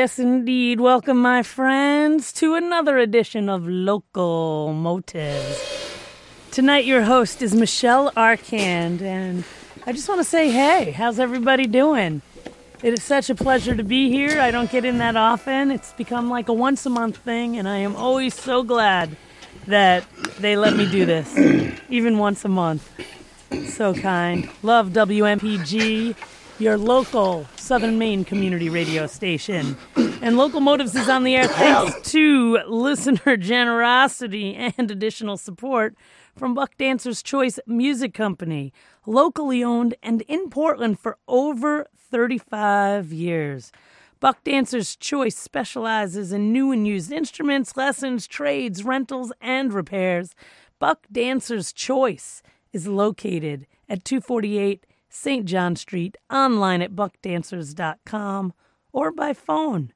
Yes, indeed. Welcome, my friends, to another edition of Local Motives. Tonight, your host is Michelle Arcand, and I just want to say, hey, how's everybody doing? It is such a pleasure to be here. I don't get in that often. It's become like a once-a-month thing, and I am always so glad that they let me do this, even once a month. So kind. Love WMPG, your local Southern Maine community radio station. And Local Motives is on the air thanks to listener generosity and additional support from Buck Dancers Choice Music Company, locally owned and in Portland for over 35 years. Buck Dancers Choice specializes in new and used instruments, lessons, trades, rentals, and repairs. Buck Dancers Choice is located at 248 St. John Street, online at buckdancers.com, or by phone,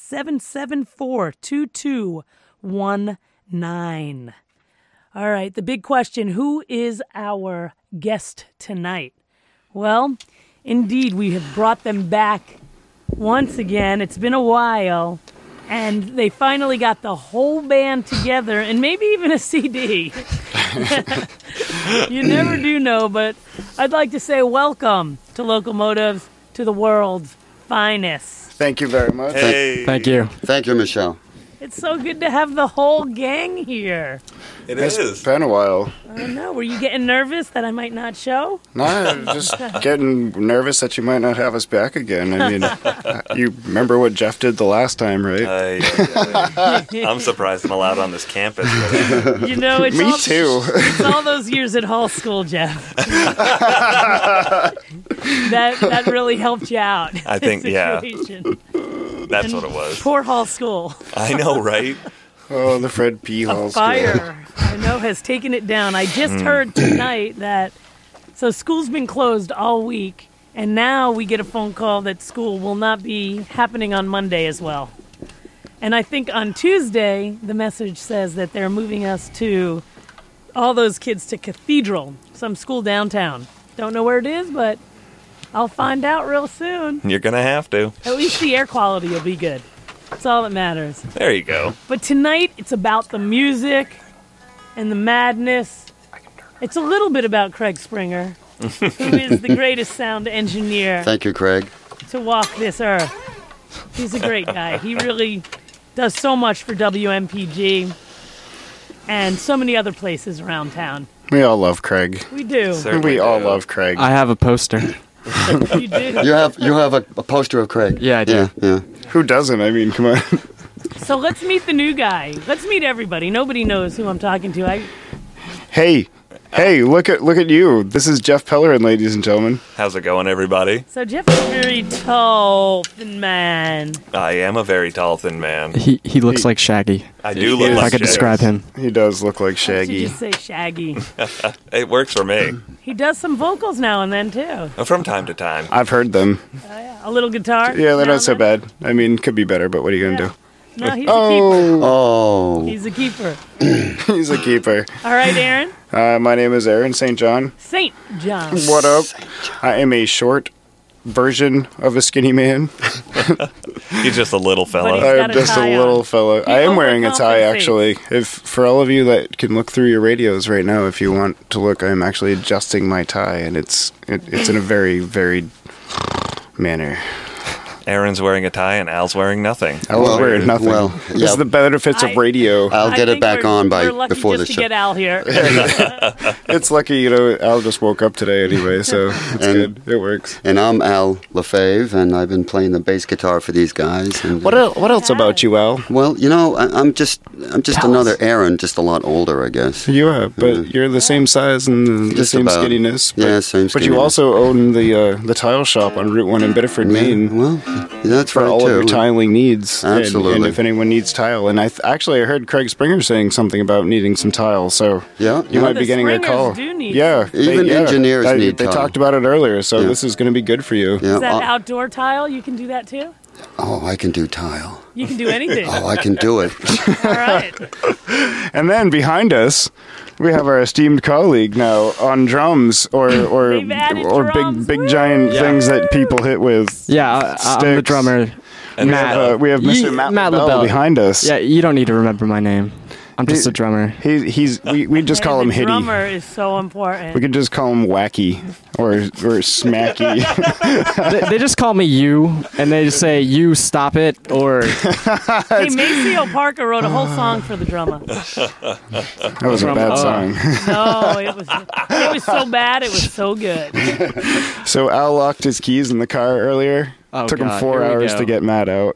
774-2219. All right, the big question, who is our guest tonight? Well, indeed, we have brought them back once again. It's been a while, and they finally got the whole band together, and maybe even a CD. You never do know, but I'd like to say welcome to Local Motives, to the world's finest. Thank you very much. Hey. Thank you. Thank you, Michelle. It's so good to have the whole gang here. It's been a while. I know. Were you getting nervous that I might not show? No, just getting nervous that you might not have us back again. I mean, you remember what Jeff did the last time, right? I'm surprised I'm allowed on this campus. You know, it's Me too. It's all those years at Hall School, Jeff. that really helped you out. I think, yeah. Situation. That's what it was. Poor Hall School. I know, right? Oh, the Fred P. Hall A fire, I know, has taken it down. I just heard tonight that, so school's been closed all week, and now we get a phone call that school will not be happening on Monday as well. And I think on Tuesday, the message says that they're moving us to, all those kids to Cathedral, some school downtown. Don't know where it is, but I'll find out real soon. You're going to have to. At least the air quality will be good. That's all that matters. There you go. But tonight, it's about the music and the madness. It's a little bit about Craig Springer, who is the greatest sound engineer Thank you, Craig. to walk this earth. He's a great guy. He really does so much for WMPG and so many other places around town. We all love Craig. We do. Certainly We all do. love Craig. I have a poster. You do. You have a poster of Craig. Yeah, I do. Yeah. Who doesn't? I mean, come on. So let's meet the new guy. Let's meet everybody. Nobody knows who I'm talking to. Hey, look at you. This is Jeff Pellerin, ladies and gentlemen. How's it going, everybody? So Jeff is a very tall, thin man. I am a very tall, thin man. He looks like Shaggy. I do He look is. like If I could Shaggy. describe him. He does look like I should Shaggy. just say Shaggy. It works for me. He does some vocals now and then, too. From time to time. I've heard them. A little guitar. Yeah, they're now not so and then. bad. I mean, could be better, but what are you going to do? No, he's a keeper. Oh. He's a keeper. He's a keeper. All right, Aaron. My name is Aaron St. John. St. John. What up? I am a short version of a skinny man. He's just a little But fella. he's got I'm a just a tie little on. fella. He I am wearing a tie, overcompensates. actually. If for all of you that can look through your radios right now, if you want to look, I'm actually adjusting my tie, and it's in a very varied manner. Aaron's wearing a tie and Al's wearing nothing. I was Well, wearing nothing. well, This yeah. is the benefits of I- radio. I'll I get it think back we're- on we're lucky before the just show. to get Al here. It's lucky, Al just woke up today anyway, so it's And- good. It works. And I'm Al Lefebvre, and I've been playing the bass guitar for these guys. And, What else about you, Al? Well, I'm just another Aaron, just a lot older, I guess. You are, but you're the same size and the Just same about. skinniness. But, Yeah, same But you skinniness. also own the tile shop on Route 1 in Biddeford, Maine. Well, that's For right, all too. of your tiling needs. Absolutely. And if anyone needs tile. And I heard Craig Springer saying something about needing some tile, so Yeah, you yeah. might The be getting a Springers call. do need Yeah. Even engineers need They tile. talked about it earlier, so Yeah. this is going to be good for you. Yeah. Is that outdoor tile? You can do that too? Oh, I can do tile. You can do anything. Oh, I can do it. All right. And then behind us, we have our esteemed colleague now on drums or They've added drums, big giant woo! things that people hit with. Yeah, I'm the Sticks. drummer. And Matt. We have Mr. Matt LaBelle behind us. Yeah, you don't need to remember my name. I'm just a drummer. We just call him the Hitty. drummer is so important. We could just call him Wacky or Smacky. They just call me you, and they just say, you stop it, or... Hey, Maceo Parker wrote a whole song for the drummer. That was a bad song. No, it was so bad, it was so good. So Al locked his keys in the car earlier. Oh, Took him God, 4 here we hours go. to get Matt out.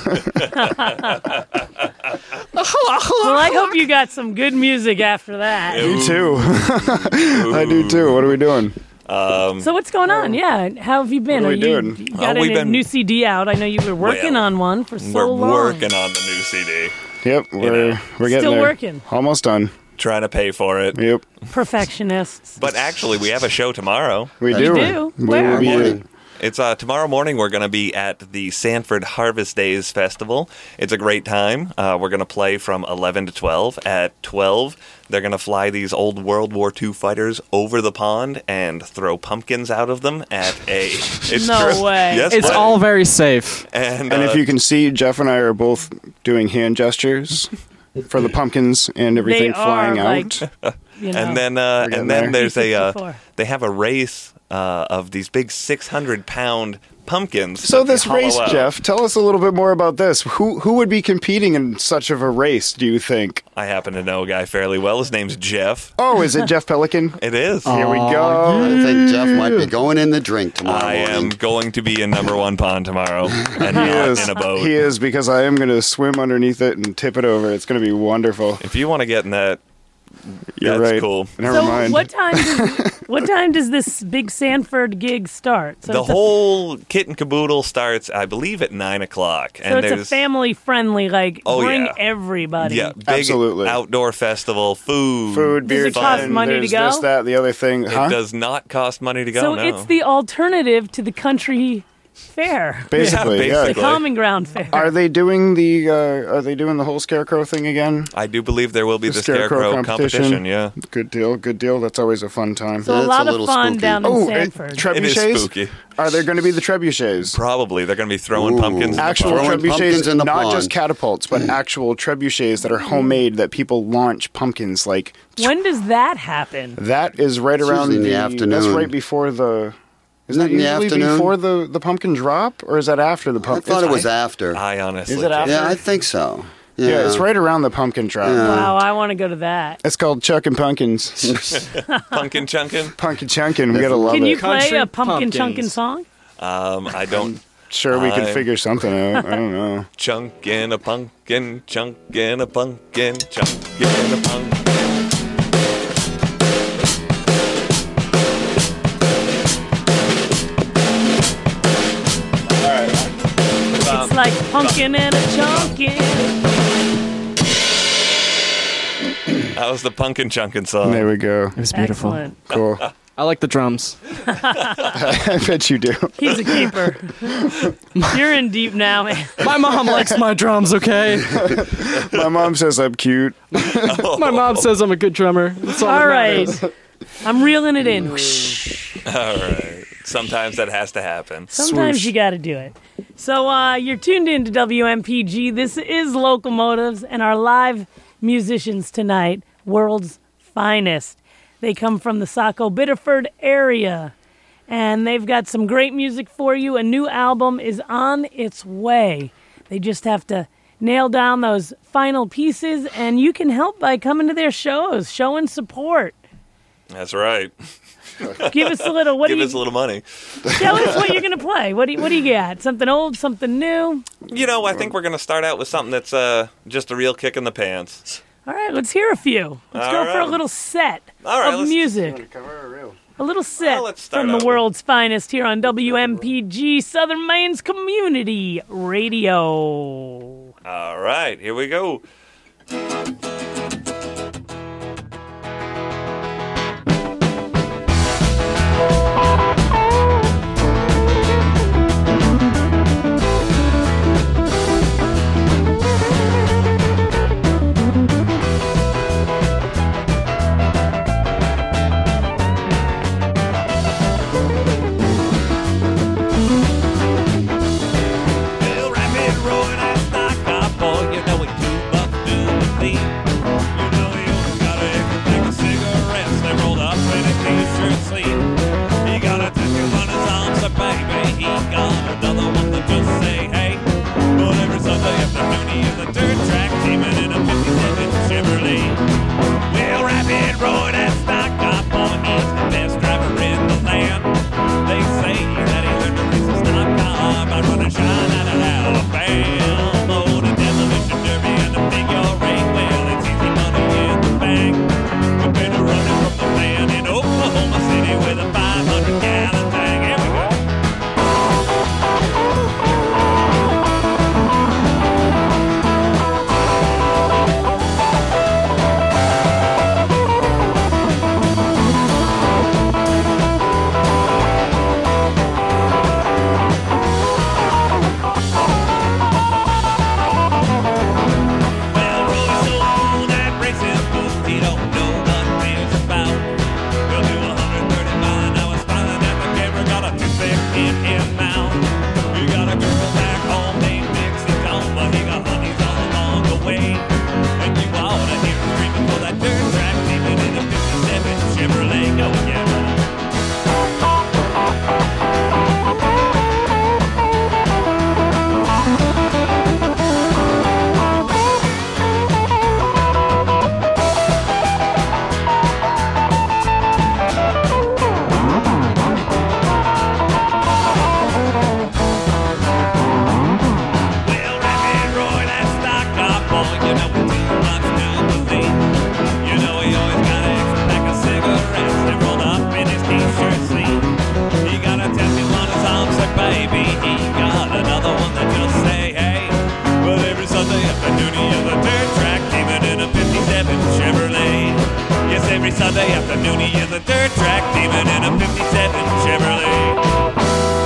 Well, I hope you got some good music after that. Me too. I do too. What are we doing? So what's going on? Yeah, how have you been? What are we you, doing? You got we've a been- new CD out. I know you were working Well, on one for so We're long. working on the new CD, Yep, we're getting Still there. working. Almost done. trying to pay for it. Yep, Perfectionists. But actually, we have a show tomorrow. we You do. do? We Where? will be. Morning. It's tomorrow morning. We're going to be at the Sanford Harvest Days Festival. It's a great time. We're going to play from 11 to 12. At 12, they're going to fly these old World War II fighters over the pond and throw pumpkins out of them at a... It's No true. way. Yes, It's right. all very safe. And, And if you can see, Jeff and I are both doing hand gestures for the pumpkins and everything They are, flying like, out. You know, and then getting there. there's a 54. they have a race of these big 600-pound pumpkins. So that they this race, hollow out. Jeff, tell us a little bit more about this. Who would be competing in such of a race, do you think? I happen to know a guy fairly well. His name's Jeff. Oh, is it Jeff Pelican? It is. Here we I go. think Jeff might be going in the drink tomorrow I am morning. going to be in number one pond tomorrow and He not is. in a boat. He is, because I am going to swim underneath it and tip it over. It's going to be wonderful. If you want to get in that, You're that's right. cool. Never So mind. what time does this big Sanford gig start? So The it's a- whole kit and caboodle starts, I believe, at 9 o'clock. So it's a family friendly, like Oh, bring yeah. everybody. Yeah, big Absolutely. outdoor festival, Food, beer, it cost tent, money to there's go? this, that, the other thing. It Huh? does not cost money to go. So no. it's the alternative to the country fair, Basically, Yeah, yeah. the basically. common ground fair. Are they doing the whole scarecrow thing again? I do believe there will be the Scarecrow scarecrow competition. Yeah, Good deal, good deal. That's always a fun time. So a It's lot a of little fun spooky. down in Oh, Sanford. it is trebuchets? spooky. Are there going to be the trebuchets? Probably they're going to be throwing Ooh. pumpkins. In the Actual pond. Throwing pumpkins trebuchets, in the not pond. just catapults, but actual trebuchets that are homemade that people launch pumpkins like. When does that happen? That is right It's around usually in the That's afternoon. right before the. Is Isn't that it in the usually afternoon? before the pumpkin drop, or is that after the I pumpkin? thought it was after. I honestly, Is it after? Yeah, I think so. Yeah, it's right around the pumpkin drop. Yeah. Wow, I want to go to that. It's called Chucking Pumpkins. pumpkin chunkin. Pumpkin chunkin'. We gotta love Can you it. play Country a pumpkin pumpkins. chunkin' song? I don't Sure, we could I- figure something out. I don't know. chunk in a pumpkin, chunk in a pumpkin, chunk in a pumpkin. It's like pumpkin and a chunkin'. That was the pumpkin chunkin song. There we go. It was beautiful. Excellent. Cool. I like the drums. I bet you do. He's a keeper. You're in deep now, man. My mom likes my drums, okay? My mom says I'm cute. My mom says I'm a good drummer. That's all All that right. matters. I'm reeling it in. All right. Sometimes that has to happen. Sometimes Swoosh. you got to do it. So you're tuned in to WMPG. This is Locomotives and our live musicians tonight, world's finest. They come from the Saco Biddeford area, and they've got some great music for you. A new album is on its way. They just have to nail down those final pieces, and you can help by coming to their shows, showing support. That's right. Give us a little. What Give do you us a little money. tell us what you're gonna play? What do you got? Something old, something new? You know, I think we're going to start out with something that's just a real kick in the pants. All right, let's hear a few. Let's All go for a right. little set All right, of let's- music. A little set Well, let's start from out the with- world's finest here on WMPG, Southern Maine's Community Radio. All right, here we go. Well, wrap me every Sunday afternoon he is a dirt track demon in a 57 Chevrolet.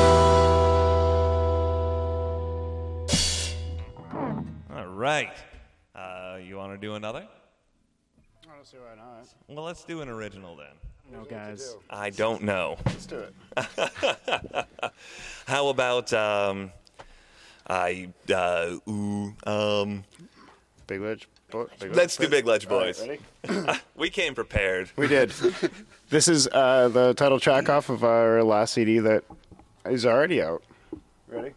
All right. You want to do another? I don't see why not. Well, let's do an original then. No, guys. I don't know. Let's do it. How about Big Ledge Boys. let's do Big Ledge All right, Boys. ready? We came prepared. We did. This is the title track off of our last CD that is already out. Ready?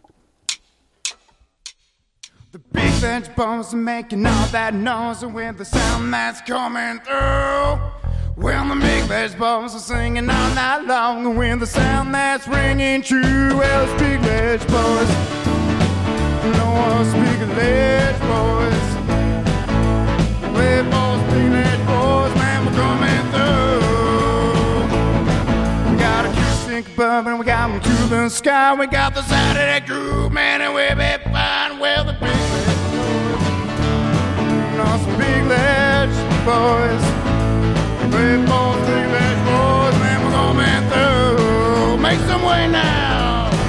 The Big Ledge Boys are making all that noise with the sound that's coming through. Well, the Big Ledge Boys are singing all night long with the sound that's ringing true. Well, it's Big Ledge Boys. No, it's Big Ledge Boys. We're both Big Ledge Boys, man, we're coming through. We got a acoustic above and we got them to the sky. We got the Saturday groove, man, and we'll be fine. Well, the Big Ledge Boys. No, it's Big Ledge Boys. We're both Big Ledge Boys, man, we're coming through. Make some way now.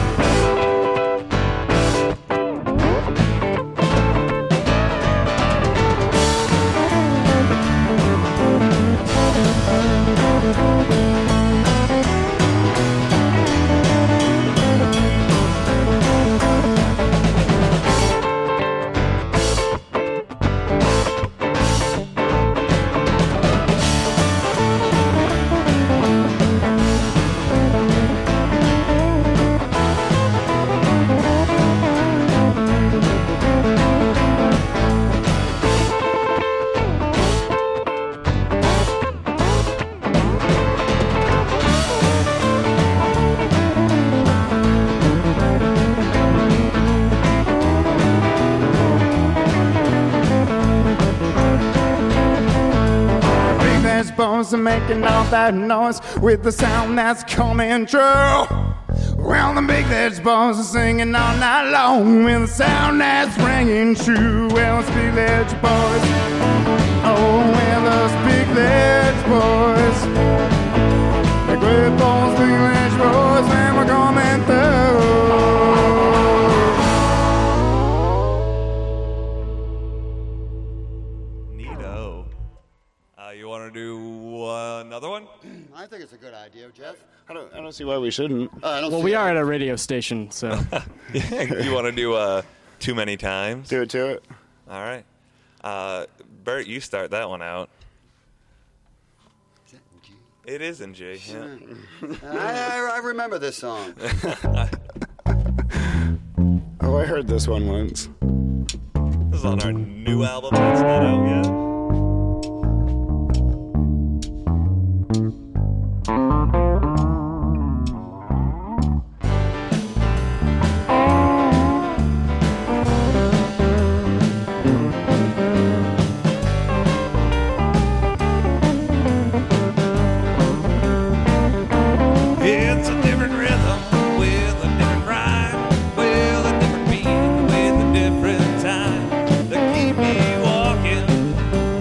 Bones are making all that noise with the sound that's coming true. Well, the Big Ledge Boys are singing all night long with the sound that's ringing true. Well, it's Big Ledge Boys. Oh, well, those Big Ledge Boys. The great bones, Big Ledge Boys, man, we're coming through. Neato. You want to do another one? I think it's a good idea, Jeff. I don't see why we shouldn't. Well, we are at a radio station, so. You want to do Too Many Times? Do it to it. All right. Bert, you start that one out. Is that in G? It is in G. Yeah. I remember this song. Oh, I heard this one once. This is on our new album. That's not out yet. It's a different rhythm with a different rhyme, with a different beat, with a different time. They keep me walking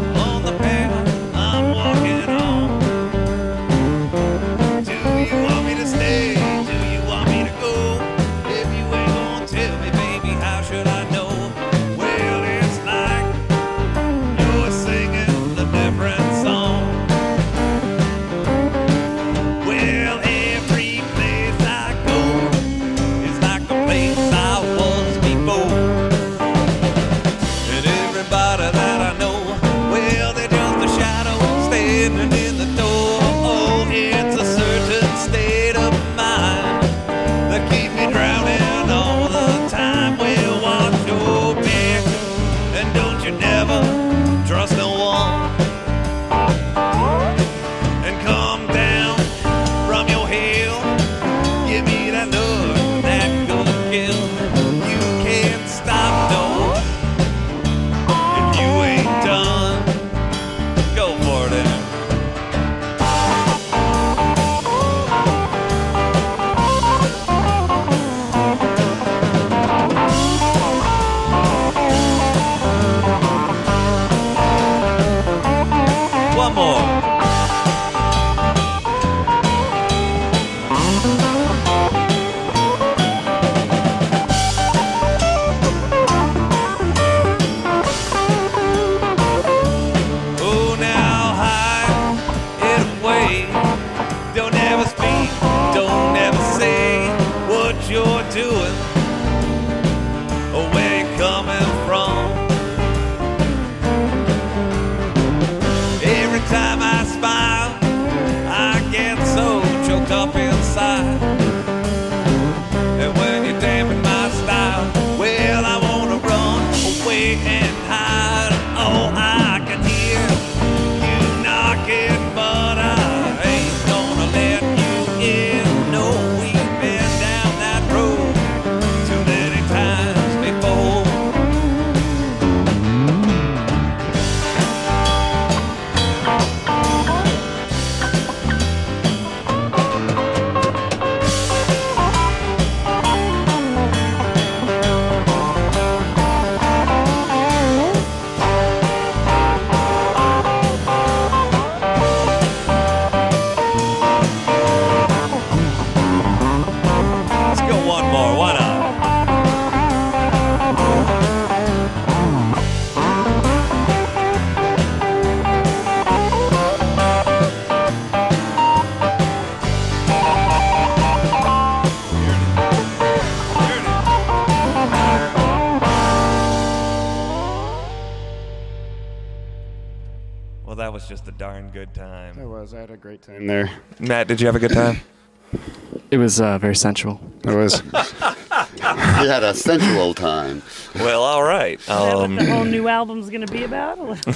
Well, that was just a darn good It time. was. I had a great time there. Matt, did you have a good time? It was very sensual. It was. We had a sensual time. Well, all right. Is that what the whole new album's going to be about?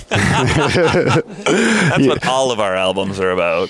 That's what all of our albums are about.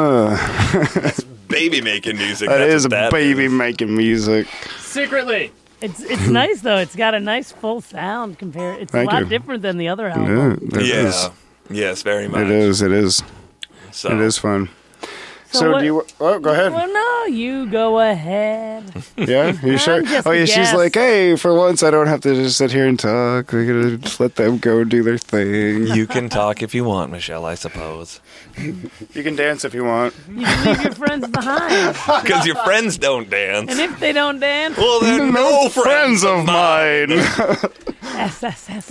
Baby making music. That That's is what that baby is. making music. Secretly. It's nice, though. It's got a nice full sound compared. It's Thank a lot you. different than the other album. Yeah, it is. Yeah. Yes, very much. It is. It is. So, It is fun. So So what- do you? Oh, go ahead. Well, no, you go ahead. Yeah, you sure? just Oh, yeah. a She's guest. like, hey, for once, I don't have to just sit here and talk. We're gonna just let them go do their thing. you can talk if you want, Michelle, I suppose. You can dance if you want. You can leave your friends behind. Because your friends don't dance. And if they don't dance, Well, they're no friends of mine. SSS.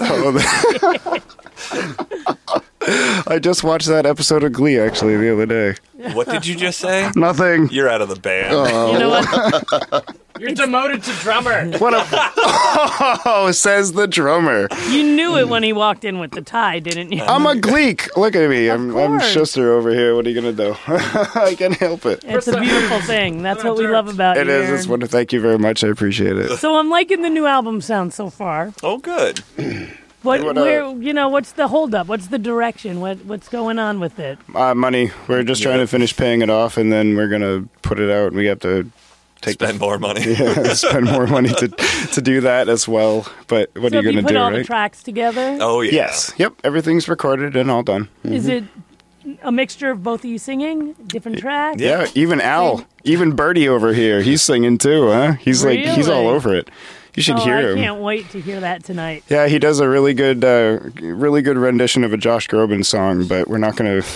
I just watched that episode of Glee actually the other day. What did you just say? Nothing. You're out of the band. You know what? You're demoted to drummer. What a oh, says the drummer. You knew it when he walked in with the tie, didn't you? I'm a Gleek. Look at me. I'm course. Schuster over here. What are you gonna do? I can't help it. It's a beautiful thing. That's what we love about It you. is. Aaron. It's wonderful. Thank you very much. I appreciate it. So I'm liking the new album sound so far. Oh, good. What, What, where, what's the holdup? What's the direction? What's going on with it? Money. We're just trying to finish paying it off, and then we're gonna put it out, and we have to Spend more money. spend more money to do that as well. But what So are you have you gonna put do, all the right? tracks together? Oh, yeah. Yes. Yep. Everything's recorded and all done. Is it a mixture of both of you singing different tracks? Yeah. Even Al, even Birdie over here, he's singing too, huh? He's like he's all Really? over it. You should Oh, hear I him. can't wait to hear that tonight. Yeah, he does a really good rendition of a Josh Groban song, but we're not.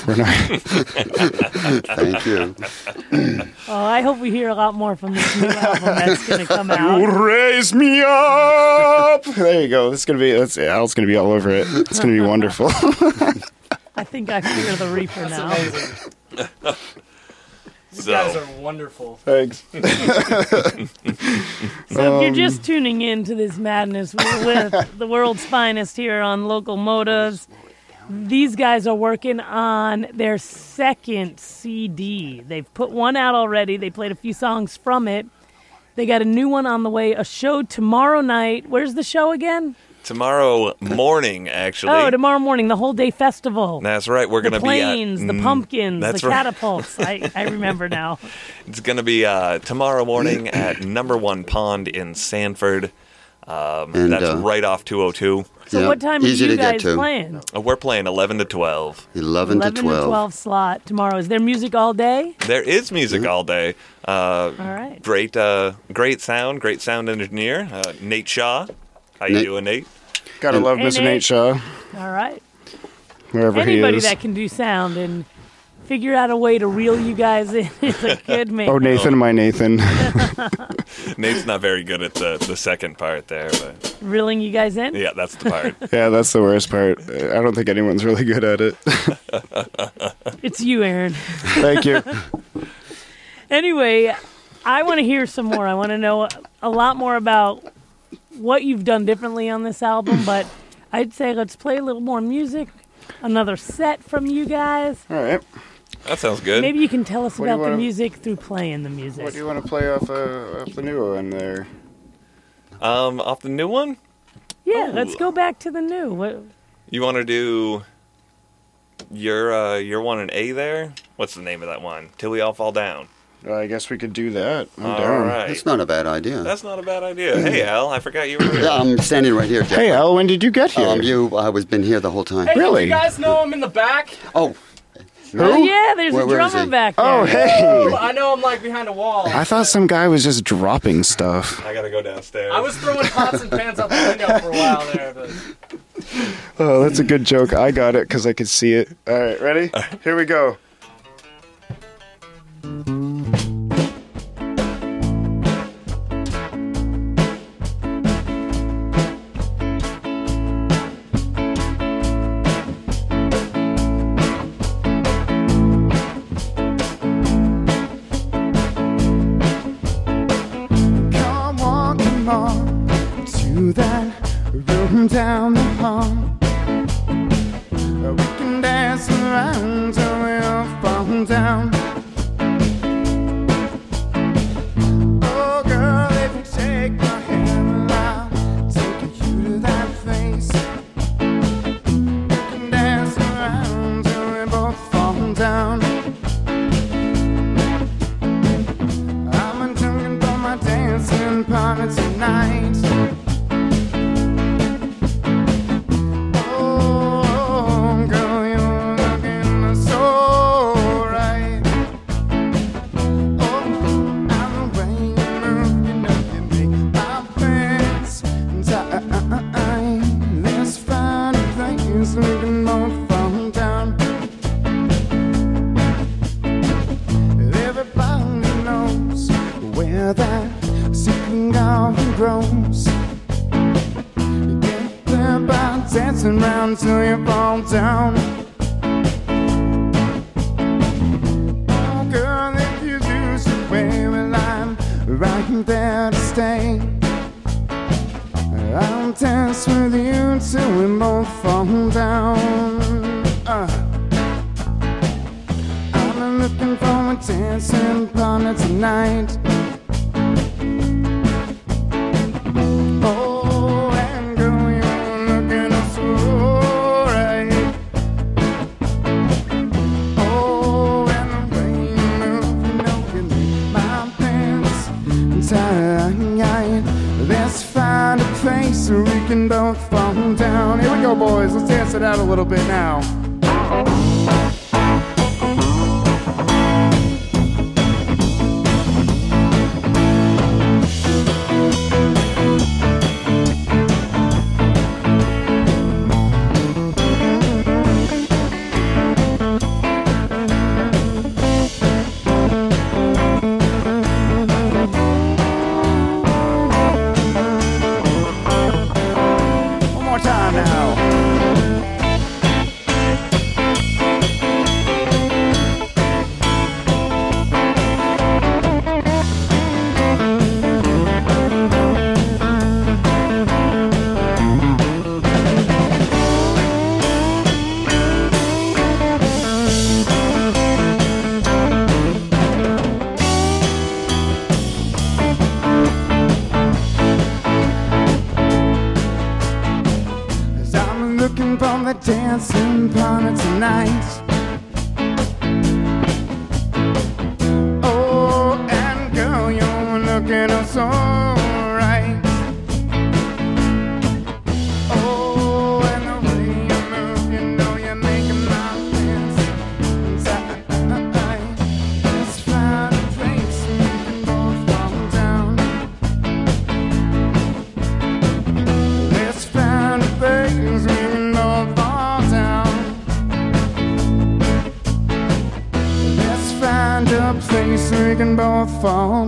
Thank you. Oh, I hope we hear a lot more from this new album that's going to come out. Raise me up. There you go. Al's gonna be all over it. It's gonna be wonderful. I think I fear the reaper now. These So- guys are wonderful. Thanks. So if you're just tuning in to this madness, we're with the world's finest here on Local Motives. These guys are working on their second CD. They've put one out already. They played a few songs from it. They got a new one on the way, a show tomorrow night. Where's the show again? Tomorrow morning, actually. Oh, tomorrow morning, the whole day festival. That's right. We're The going to be at... planes, the pumpkins, that's the right. catapults. I remember now. It's going to be tomorrow morning at Number One Pond in Sanford. And, That's right off 202. So Yeah, what time are easy you to get guys to. playing? We're playing 11 to 12. 11 to 12. slot tomorrow. Is there music all day? There is music all day. All right. Great sound engineer, Nate Shaw. How you Nate. doing, Nate? Gotta love Hey, Mr. Nate. Nate Shaw, All right. wherever Anybody he is. that can do sound and figure out a way to reel you guys in is a good man. Oh, Nathan, my Nathan. Nate's not very good at the second part there, but Reeling you guys in? yeah, that's the part. Yeah, that's the worst part. I don't think anyone's really good at it. It's you, Aaron. Thank you. Anyway, I want to hear some more. I want to know a lot more about what you've done differently on this album, but I'd say let's play a little more music. Another set from you guys. All right. That sounds good. Maybe you can tell us What do you about the wanna- music through playing the music. What do you want to play off the new one there? Off the new one, Yeah, let's go back to the new. What, you want to do your one in A there? What's the name of that one? Till We All Fall Down. Well, I guess we could do that. I'm All down. right. That's not a bad idea. That's not a bad idea. Hey, Al, I forgot you were here. Yeah, I'm standing right here, Jeff. Hey, Al, when did you get here? I was been here the whole time. Really? You guys know I'm in the back? Oh, oh, yeah, there's Where a is drummer he? back there. Oh, hey. Oh, I know I'm like behind a wall. I thought some guy was just dropping stuff. I gotta go downstairs. I was throwing pots and pans out the window for a while there, but Oh, that's a good joke. I got it because I could see it. All right, ready? Here we go. Come on, to that room down the hall. We can dance around till we all fall down. Oh, girl, if you take my hand, I'll take you to that place. We can dance around till we both fall down. I'm looking for my dancing partner tonight. Dancing round till you fall down. Oh, girl, if you do sway, well, I'm right there to stay. I'll dance with you till we both fall down. I'm looking for a dancing partner tonight. Let's find a place where we can both fall down. Here we go, boys. Let's dance it out a little bit now. Looking for the dancing partner tonight. Oh, and girl, you're looking so right. Oh, and the way you move, you know you're making my hands inside. Let's find a place where we can both fall down. Let's find a place where a place where we can both fall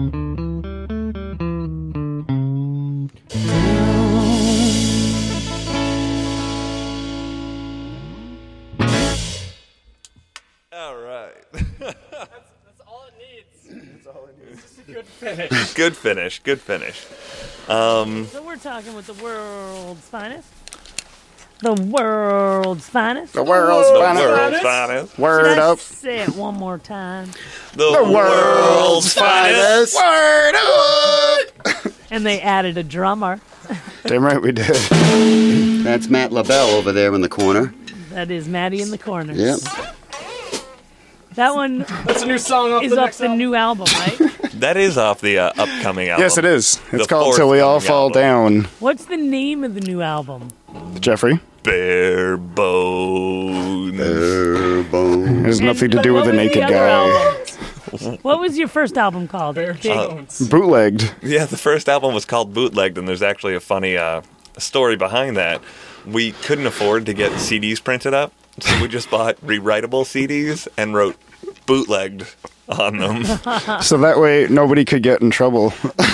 All right. That's all it needs. That's all it needs. It's a good finish. Good finish. Good finish. So we're talking with the world's finest. The world's finest. The world's The finest. world's finest. Word Should I up. say it one more time. The world's finest. Word up. And they added a drummer. Damn right we did. That's Matt LaBelle over there in the corner. That is Maddie in the corner. Yep. That one That's a new song off is the off next the album. new album, right? That is off the upcoming album. Yes, it is. It's The called Till We All forthcoming Fall album. Down. What's the name of the new album? Jeffrey, Bare bones. Bone. there's nothing to And do with what a was the naked other guy. album? What was your first album called? Bare Big- Bones. Bootlegged. Yeah, the first album was called Bootlegged, and there's actually a funny story behind that. We couldn't afford to get CDs printed up, so we just bought rewritable CDs and wrote Bootlegged on them. So that way nobody could get in trouble.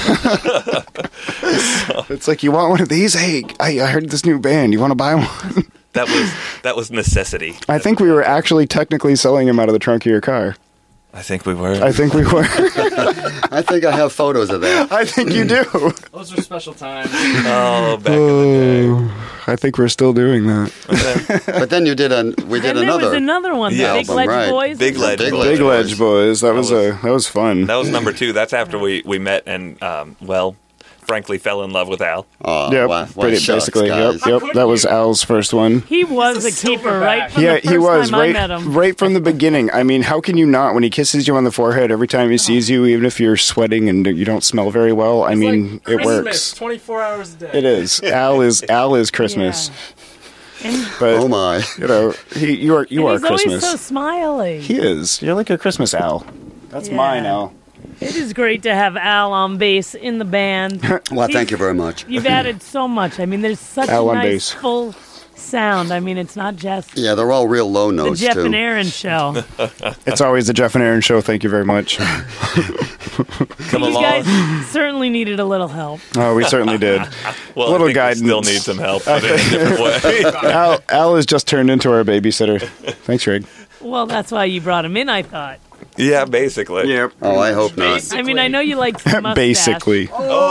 It's like, you want one of these? Hey, I heard this new band. You want to buy one? That was necessity. I think we were actually technically selling them out of the trunk of your car. I think we were. I think we were. I think I have photos of that. I think you do. Those are special times. Oh, back in the I think we're still doing that. day. But then we did And there was another one, Yeah. the Big Album, Ledge right. Boys. Big Ledge Big Boys. Big Ledge Boys. That was fun. That was number 2. That's after we met and, frankly, fell in love with Al. Oh, Yep, wow. basically. Guys. Yep. That was Al's first one. He was a keeper, right? From Yeah, the first he was time I met him. right from the beginning. I mean, how can you not? When he kisses you on the forehead every time he sees you, even if you're sweating and you don't smell very well, I mean, it works. 24 hours a day. It is. Al is Christmas. And But Oh, my. you know, you are he's Christmas. always so smiley. He is. You're like a Christmas Al. That's Yeah. mine, Al. It is great to have Al on bass in the band. Well, thank you very much. You've added so much. I mean, there's such Al a on nice bass. full sound. I mean, it's not just Yeah, they're all real low the notes, Jeff too. and Aaron show. It's always the Jeff and Aaron show. Thank you very much. Come You along. guys certainly needed a little help. Oh, we certainly did. Well, little I think guidance. we still need some help, but in a different way. Al has just turned into our babysitter. Thanks, Rig. Well, that's why you brought him in, I thought. Yeah, basically. Yep. Oh, I hope not. I mean, I know you like some mustache. Basically.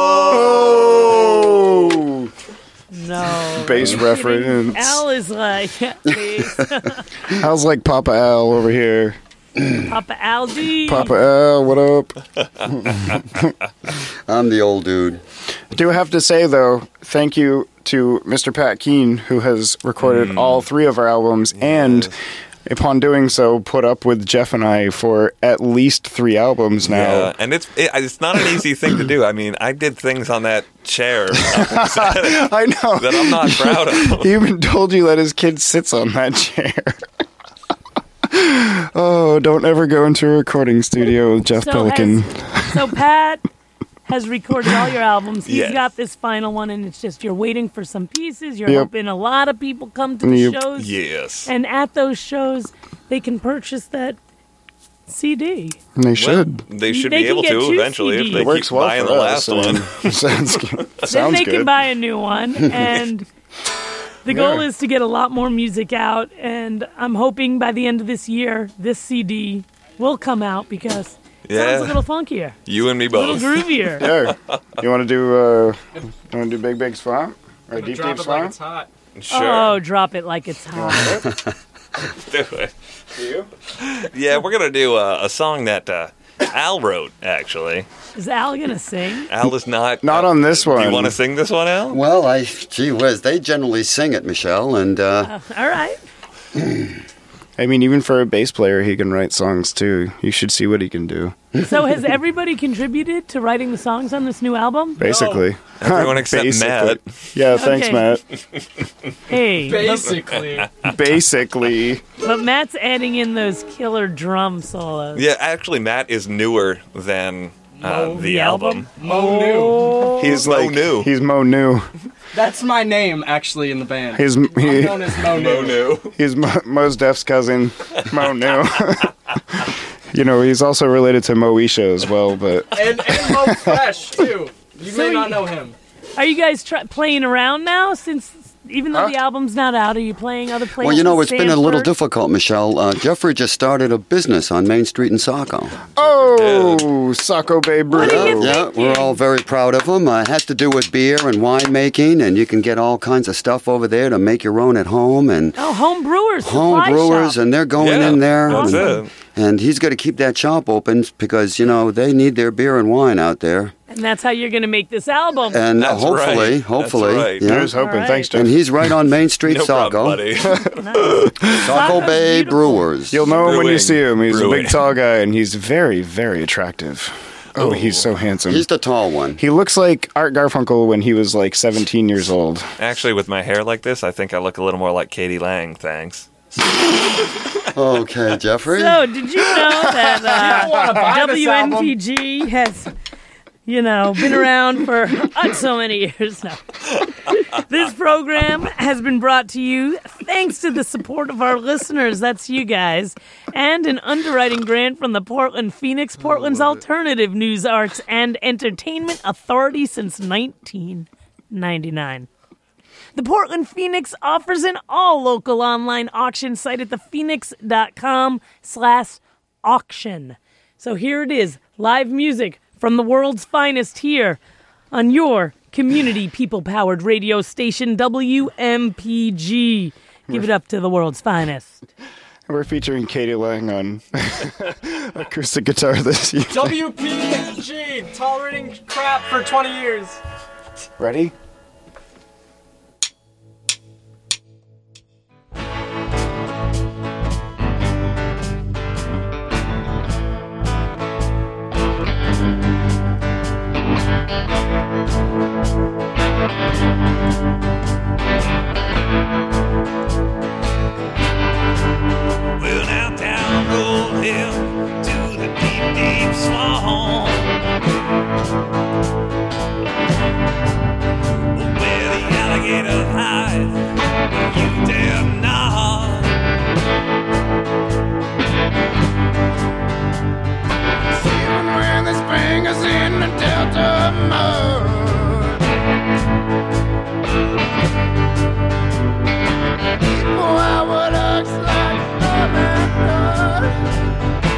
Oh! No. Bass reference. Al is like bass. Al's like Papa Al over here. Papa Aldi. Papa Al, what up? I'm the old dude. I do have to say, though, thank you to Mr. Pat Keen, who has recorded all 3 of our albums, and upon doing so, put up with Jeff and I for at least 3 albums now. Yeah, and it's not an easy thing to do. I mean, I did things on that chair that I know. I'm not proud of. He even told you that his kid sits on that chair. Oh, don't ever go into a recording studio with Jeff Pelican. So Pat has recorded all your albums. He's Yes. got this final one, and it's just you're waiting for some pieces. You're Yep. hoping a lot of people come to the Yep. shows. Yes. And at those shows, they can purchase that CD. And they should. They should They be can able get to 2 eventually if CDs. they It keep works well buying for the us. last one. Sounds good. Then Sounds they good. can buy a new one. And the goal is to get a lot more music out. And I'm hoping by the end of this year, this CD will come out because it sounds a little funkier, You and me a little both. groovier. Yeah. You want to do Big Big Swamp? Or Deep Drop Deep it like Swamp? it's hot. Sure. Oh, drop it like it's hot. Do it. Yeah, we're going to do a song that Al wrote, actually. Is Al going to sing? Al is not... Not on this Do you one. want to sing this one, Al? Well, gee whiz, they generally sing it, Michelle, and All right. I mean, even for a bass player, he can write songs too. You should see what he can do. So has everybody contributed to writing the songs on this new album? Basically. Everyone except Matt. Yeah, thanks, Okay. Matt. Hey, Basically. Basically. but Matt's adding in those killer drum solos. Yeah, actually, Matt is newer than the album. Mo New. He's Mo like New. He's Mo New. That's my name, actually, in the band. He's I'm known as Mo New. New. he's Mos Def's cousin, Mo New. You know, he's also related to Moesha as well, but And Mo Fresh, too. You So may not you- know him. Are you guys playing around now? Since even though Huh? the album's not out, are you playing other places? well, you know, it's been a little Stanford? difficult, Michelle. Jeffrey just started a business on Main Street in Saco. oh, Saco Bay Brew. do you Yeah, think? we're all very proud of him. It has to do with beer and winemaking, and you can get all kinds of stuff over there to make your own at home, and Oh, home brewers. home supply brewers, shop. and they're going Yeah, in there. that's and, it. and he's got to keep that shop open because, you know, they need their beer and wine out there. And that's how you're going to make this album. And That's hopefully, right. hopefully, That's right. yeah. Here's hoping. All right. Thanks, Jeff. And he's right on Main Street, No Saco. problem, buddy. Saco Bay beautiful. Brewers. You'll know him when you Brewing. see him. He's a Brewing. big, tall guy, and he's very, very attractive. Oh, he's so handsome. He's the tall one. He looks like Art Garfunkel when he was like 17 years old. Actually, with my hair like this, I think I look a little more like Katie Lang, thanks. Okay, Jeffrey. So, did you know that wanna buy this album? WNTG has, you know, been around for so many years now? This program has been brought to you thanks to the support of our listeners, that's you guys, and an underwriting grant from the Portland Phoenix, Portland's alternative news, arts, and entertainment authority since 1999. The Portland Phoenix offers an all-local online auction site at thephoenix.com/auction. So here it is, live music from the world's finest here on your community people-powered radio station, WMPG. Give it up to the world's finest. We're featuring Katie Lang on acoustic guitar this evening. WPG, tolerating crap for 20 years. Ready? Well, now down Roll Hill to the deep, deep swamp, where the alligator hide, you dare not. Even when there's fingers in the Delta mud, people are what looks like human blood.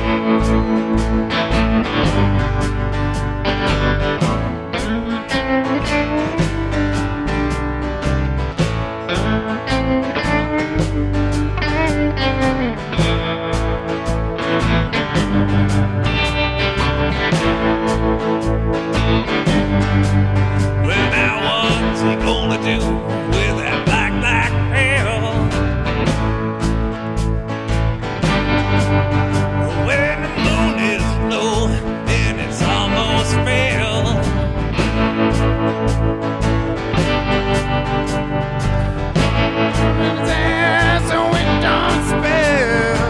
Well, now what's he gonna do with that black, black pill? When the moon is low and it's almost filled, It's there so it don't spill.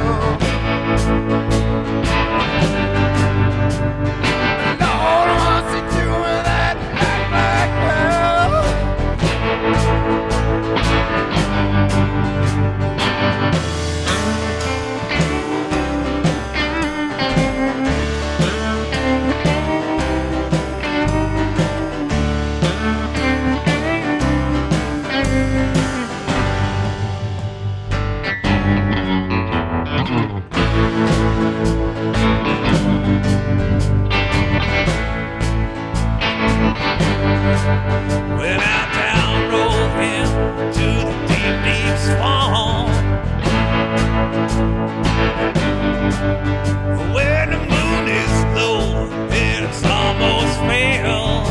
Lord, what's he do with that black, black pearl? when out down Roll Hill to the deep, deep swamp, when the moon is low and it's almost filled.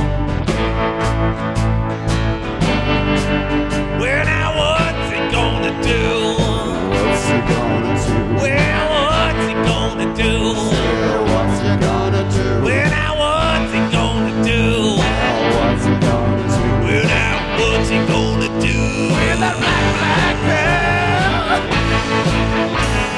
Well, now what's he gonna do? What's he gonna do? Well, what's he gonna do? Yeah, what's he gonna do? Well, now what's he gonna do? What's he gonna do? Well, now what's he gonna do? With that black, black pearl.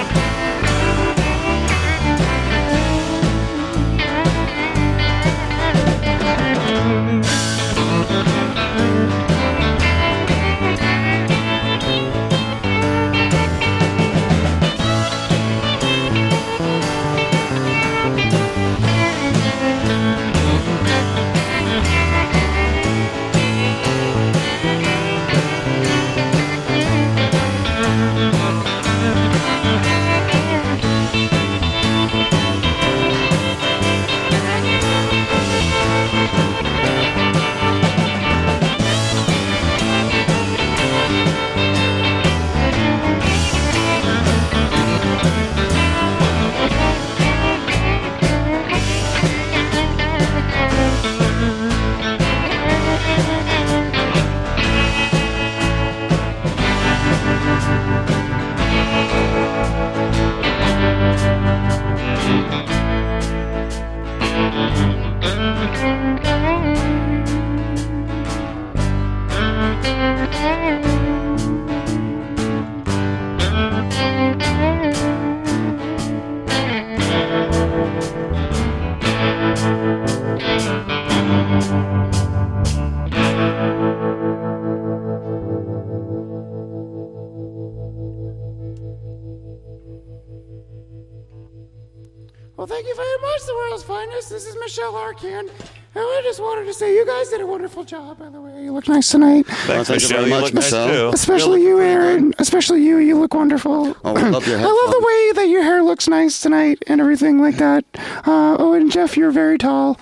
Well, thank you very much, the world's finest. This is Michelle Arcan. And I just wanted to say you guys did a wonderful job, by the way. You look nice tonight. Thanks, thank you Michelle. very much, look nice, Michelle. too. Especially you, Aaron. Especially you. You look wonderful. Oh, I love your I love the way that your hair looks nice tonight and everything like that. And Jeff, you're very tall.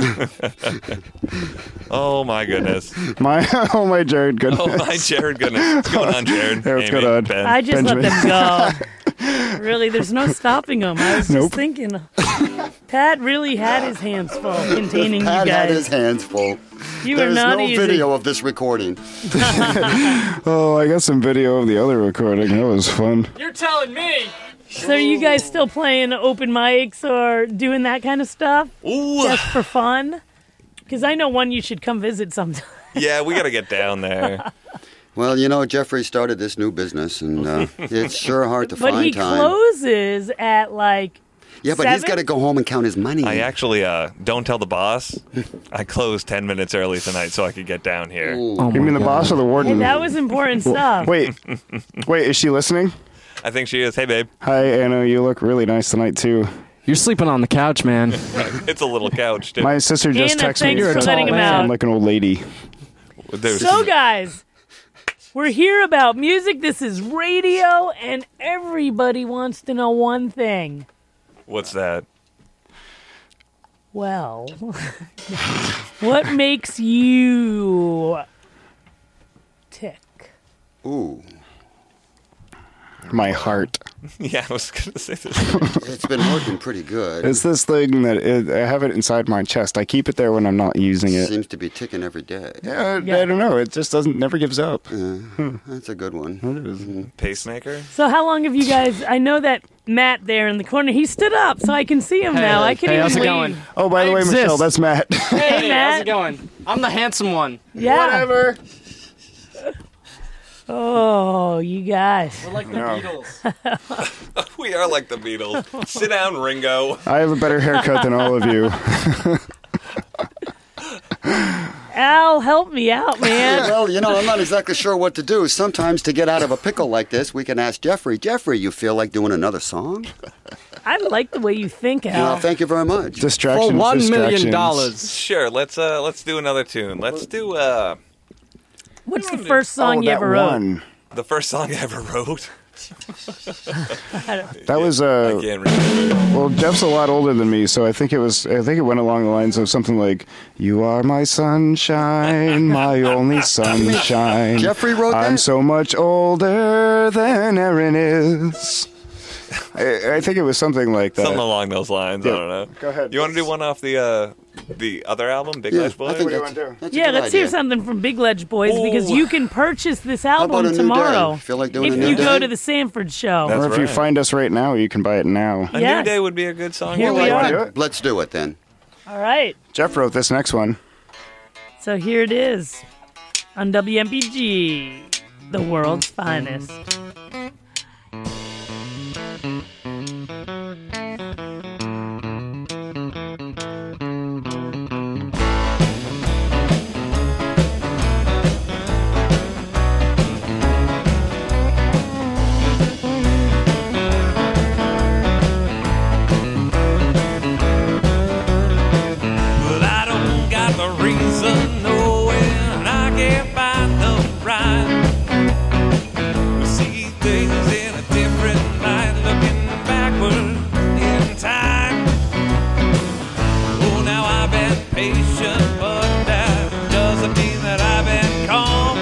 Oh, my goodness. My Jared goodness. Oh, my Jared goodness. What's going on, Jared? Hey, what's Amy, going on? Ben? I just Benjamin. let them go. Really, there's no stopping him. I was just thinking. Pat really had his hands full containing Pat you had his guys. hands full. You were There's not no easy. video of this recording. Oh, I got some video of the other recording. That was fun. You're telling me. So are you guys still playing open mics or doing that kind of stuff Ooh. just for fun? Because I know one you should come visit sometime. Yeah, we got to get down there. Well, you know, Jeffrey started this new business, and it's sure hard to But find he time. closes at like Yeah, but he's 7? got to go home and count his money. I actually, don't tell the boss. I closed 10 minutes early tonight so I could get down here. Oh You mean the boss or the Hey, warden? that was important stuff. Wait, is she listening? I think she is. Hey, babe. Hi, Anna. You look really nice tonight too. You're sleeping on the couch, man. It's a little couch, too. My sister just Anna, texted me. thanks for said letting I him sound out. like an old lady. There's- So guys, we're here about music. This is radio, and everybody wants to know one thing. What's that? Well, what makes you tick? Ooh, My heart. Yeah, I was going to say this. it's been working pretty good. It's this thing that I have it inside my chest. I keep it there when I'm not using it. Seems to be ticking every day. Yeah, Yeah. I don't know. It just never gives up. That's a good one. Pacemaker? So how long have you guys? I know that Matt there in the corner. He stood up, so I can see him now. I can Hey, even how's it leave. going? Oh, by the I way, exist. Michelle, that's Matt. Hey, Matt. how's it going? I'm the handsome one. Yeah. Whatever. Oh, you guys. We're like the Beatles. We are like the Beatles. Sit down, Ringo. I have a better haircut than all of you. Al, help me out, man. Well, you know, I'm not exactly sure what to do. Sometimes to get out of a pickle like this, we can ask Jeffrey. Jeffrey, you feel like doing another song? I like the way you think, Well, Al. thank you very much. Distractions. For $1 distractions. million. Sure, let's do another tune. Let's do What's the first song Oh, you that ever wrote? one. the first song I ever wrote. That was I can't remember. well, Jeff's a lot older than me, so I think it went along the lines of something like, "You are my sunshine, my only sunshine." Jeffrey wrote I'm that? so much older than Erin is. I think it was something like that. Something along those lines. I don't know. Go ahead. You want to do one off the other album, Big Yeah, Ledge Boy? I think What do you that's, wanna do? that's a Yeah, good let's hear idea. something from Big Ledge Boys because Ooh. you can purchase this about album a new tomorrow. day? Feel like doing if a new you day? go to the Sanford show. That's Or if you right. find us right now, you can buy it now. A Yeah. New Day would be a good song. Here to we like. are. Do it? Let's do it then. All right. Jeff wrote this next one. So here it is on WMPG, the world's finest. But I don't got the reason, no, and I can't find the rhyme. We see things in a different light, looking backward in time. Oh, now I've been patient, but that doesn't mean that I've been calm.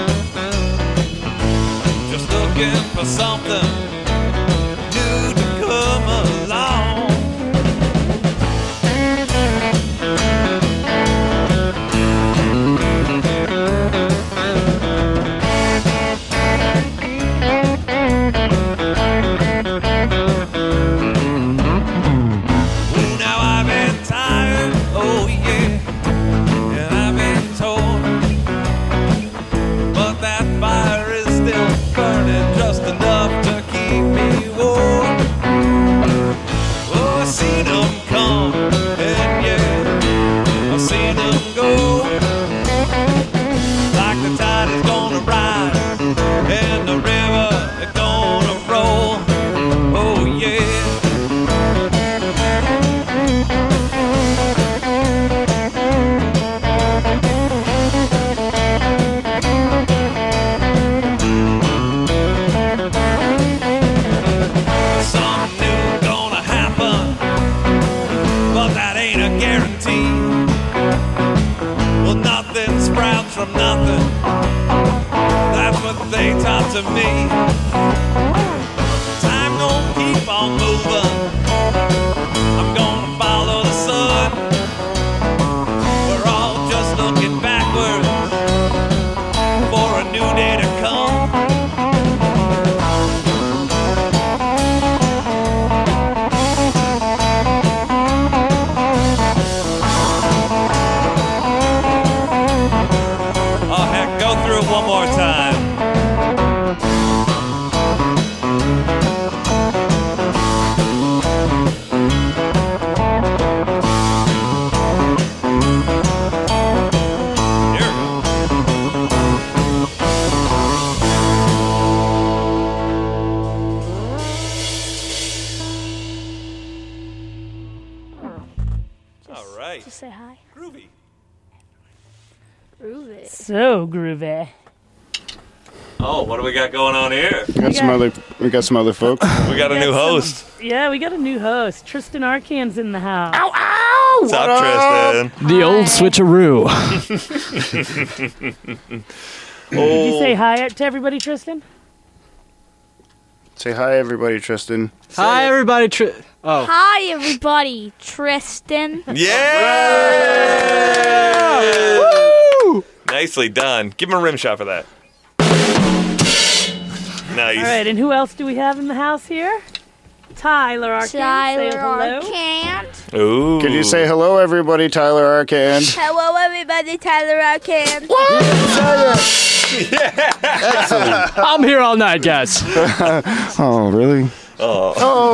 Just looking for something new to come along. Oh, now I've been tired, oh yeah, and I've been torn, but that fire is still burning just enough to from nothing. That's what they taught to me. Time gonna keep on moving. I'm gonna follow the sun. We're all just looking backwards for a new day to come. Oh heck, go through it one more time. Here we go. All right. Just say hi. Groovy. Prove it. So groovy. Oh, what do we got going on here? We got some other folks. We got a new host. Yeah, we got a new host. Tristan Arcan's in the house. What's up, Tristan? The old switcheroo. Did you say hi to everybody, Tristan? Say hi, everybody, Tristan. Hi, everybody. Oh. Hi, everybody. Tristan. Yeah! Woo! Nicely done. Give him a rim shot for that. Nice. All right, and who else do we have in the house here? Tyler Arcan. Say Tyler hello. Arcan. Ooh. Could you say hello, everybody, Tyler Arcan? Hello, everybody. Tyler Arcan. I'm here all night, guys. Oh, really? So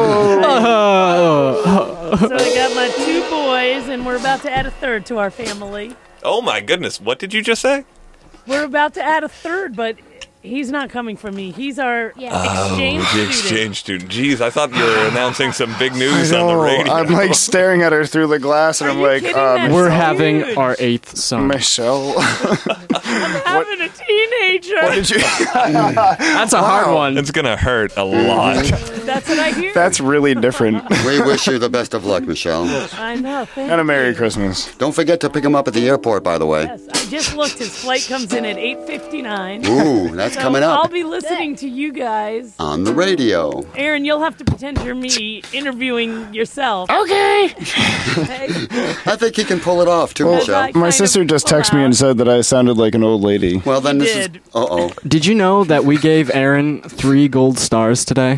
I got my two boys, and we're about to add a third to our family. Oh my goodness, what did you just say? We're about to add a third, but he's not coming from me. He's our exchange The student. exchange student. Jeez, I thought you were announcing some big news on the radio. I'm like staring at her through the glass, and Are I'm you like, kidding? That's We're so having huge. our 8th son. Michelle. having a teenager. What did you? That's a hard one. It's gonna hurt a lot. That's what I hear. That's really different. We wish you the best of luck, Michelle. I know. Thank And a Merry you. Christmas. Don't forget to pick him up at the airport, by the way. Yes, I just looked. His flight comes in at 8:59. Ooh, that's So coming I'll up be listening to you guys. on the radio. Aaron, you'll have to pretend you're me interviewing yourself. Okay. Okay? I think he can pull it off, too, Well, Michelle. I my kind sister of just pull texted me out. and said that I sounded like an old lady. Well, then You this did. is... Uh-oh. Did you know that we gave Aaron 3 gold stars today?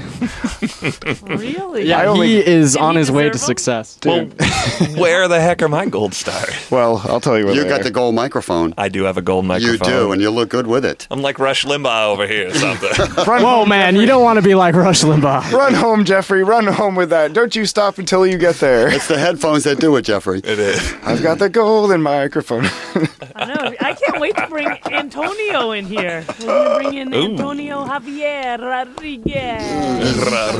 Really? Yeah, I only- he is Did on he his way to deserve 'em? success. Well, where the heck are my gold stars? Well, I'll tell you what. You they got are. the gold microphone. I do have a gold microphone. You do, and you look good with it. I'm like Rush Limbaugh over here or something. Whoa, man, you don't want to be like Rush Limbaugh. Run home, Jeffrey. Run home with that. Don't you stop until you get there. It's the headphones that do it, Jeffrey. It is. I've got the golden microphone. I know. I can't wait to bring Antonio in here. We're going to bring in Antonio Javier Rodriguez.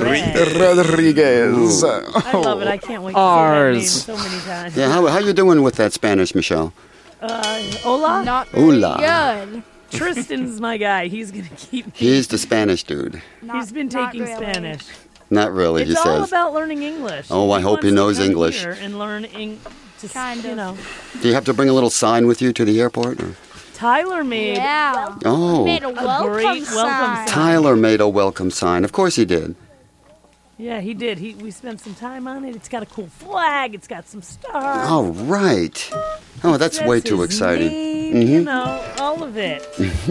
Rodriguez. I love it. I can't wait to Ours. say that name so many times. Yeah, how you doing with that Spanish, Michelle? Hola? Not very Hola. good. Tristan's my guy. He's going to keep me. He's the Spanish dude. He's been Not taking really. Spanish. Not really, he It's all says. about learning English. Oh, I hope he wants to knows come English. here and learn just, Kind you of. know. Do you have to bring a little sign with you to the airport? Or? Tyler made Yeah. Oh, Made a great welcome welcome sign. sign. Tyler made a welcome sign. Of course he did. Yeah, he did. We spent some time on it. It's got a cool flag. It's got some stars. All right. Oh, that's way Says too his exciting. name, You know, all of it.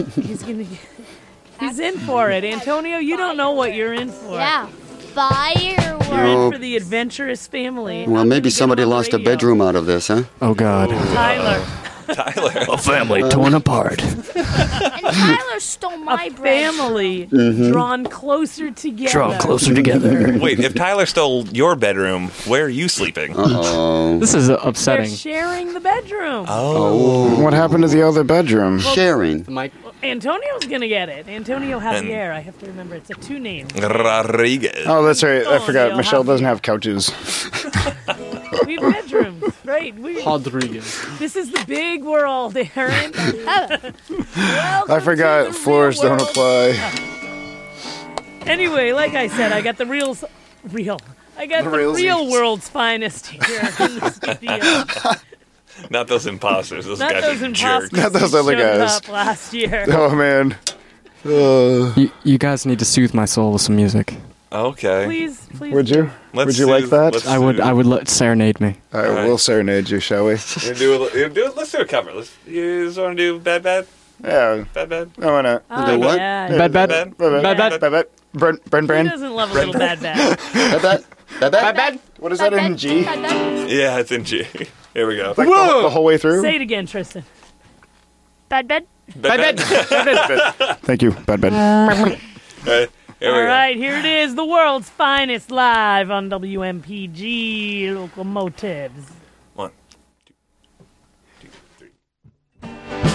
He's in for it. Antonio, you don't know what you're in for. Yeah. Fireworks. You're Oh. in for the adventurous family. Well, I'm maybe gonna get somebody him on the lost a radio. bedroom out of this, huh? Oh, God. Tyler, Tyler. A family torn apart. And Tyler stole my a bread. family drawn closer together. Drawn closer together. Wait, if Tyler stole your bedroom, where are you sleeping? Uh-oh. This is They're upsetting. sharing the bedroom. Oh. What happened to the other bedroom? Sharing. Mike. Antonio's gonna get it. Antonio Javier. I have to remember. It's a 2 name. Rodriguez. Oh, that's right. I Oh, forgot. Neil, Michelle how- doesn't have couches. We have bedrooms, right? Rodriguez. This is the big world, Aaron. I forgot. Floors don't apply. Anyway, like I said, I got the I got the realsies. real world's finest here in the studio. Not those imposters. Those Not guys those are imposters. jerks. Not those who other showed guys. up last year. Oh man. You guys need to soothe my soul with some music. Okay. Please. Would you? Let's Would you like soothe- that? let's I would soothe. let serenade me. All right, Alright. we'll serenade you, shall we? Let's do a cover. You just want to do Bad Bad? Yeah. Bad Bad? No, why not? Oh, The what? yeah. Bad, bad. Bad? Bad, bad. Bren. Who doesn't love a little bad bad? Bad. What is that in G? Yeah, it's in G. Here we go. Like the whole way through? Say it again, Tristan. Bad bed. Bad Bad. Thank you, bad. All right, here we All go. right, here it is, the world's finest live on WMPG Locomotives. 1, 2, 3.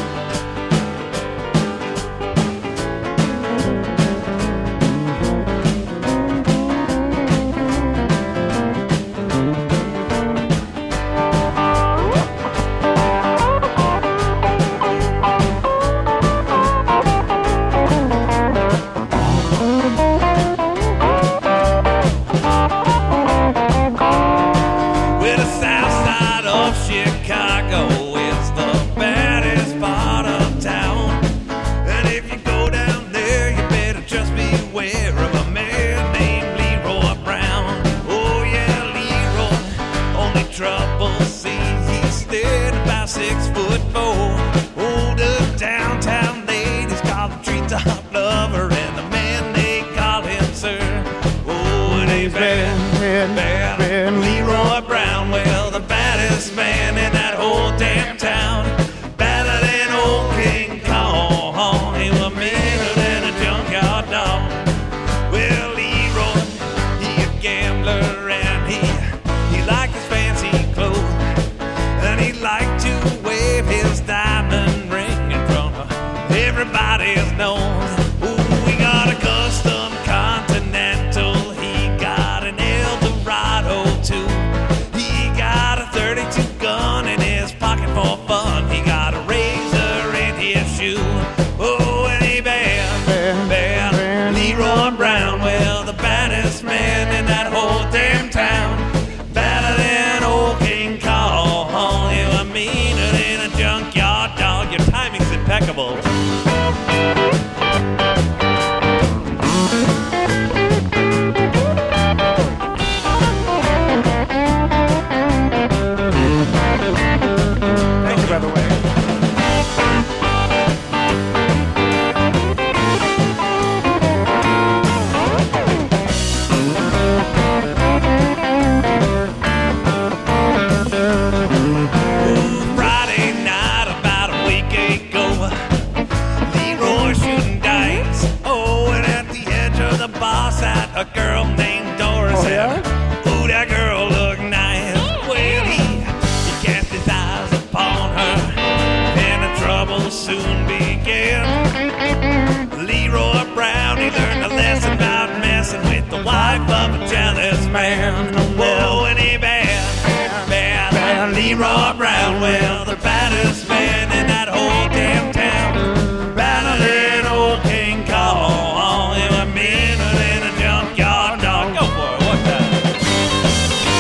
Well, the south side of Chicago is the baddest part of town. And if you go down there, you better just beware of a man named Leroy Brown. Oh, yeah, Leroy, only trouble sees he's still about 6'4". Oh, the downtown ladies call him treetop lover, and the man they call him sir. Oh, and he's bad. Leroy Brown, well, the baddest man in that whole damn town. Badder than old King Kong. He was meaner than a junkyard dog. Well, Leroy, he a gambler and he liked his fancy clothes. And he liked to wave his diamond ring in front of everybody's nose. Ooh, we got a custom Continental. He got an Eldorado too. He got a 32 gun in his pocket for fun. He got a razor in his shoe. Oh, and he bad. Leroy Brown, well, the baddest man in that whole damn town. Badder than old King Kong. He was meaner than a junkyard dog. Your timing's impeccable. Thank you, by the way. Friday night, about a week ago, Leroy shooting dice. Oh, and at the edge of the bar sat a girl named Doris. yeah? Ooh, that girl looked nice. Well, he cast his eyes upon her, and the trouble soon began. Leroy Brown, he learned a lesson about messing with the wife of a jealous man. Whoa, and he bad. Leroy Brown, well, the baddest man in that whole damn town. Badder than old King Kong. He was meaner than a junkyard dog. Go for it, what time?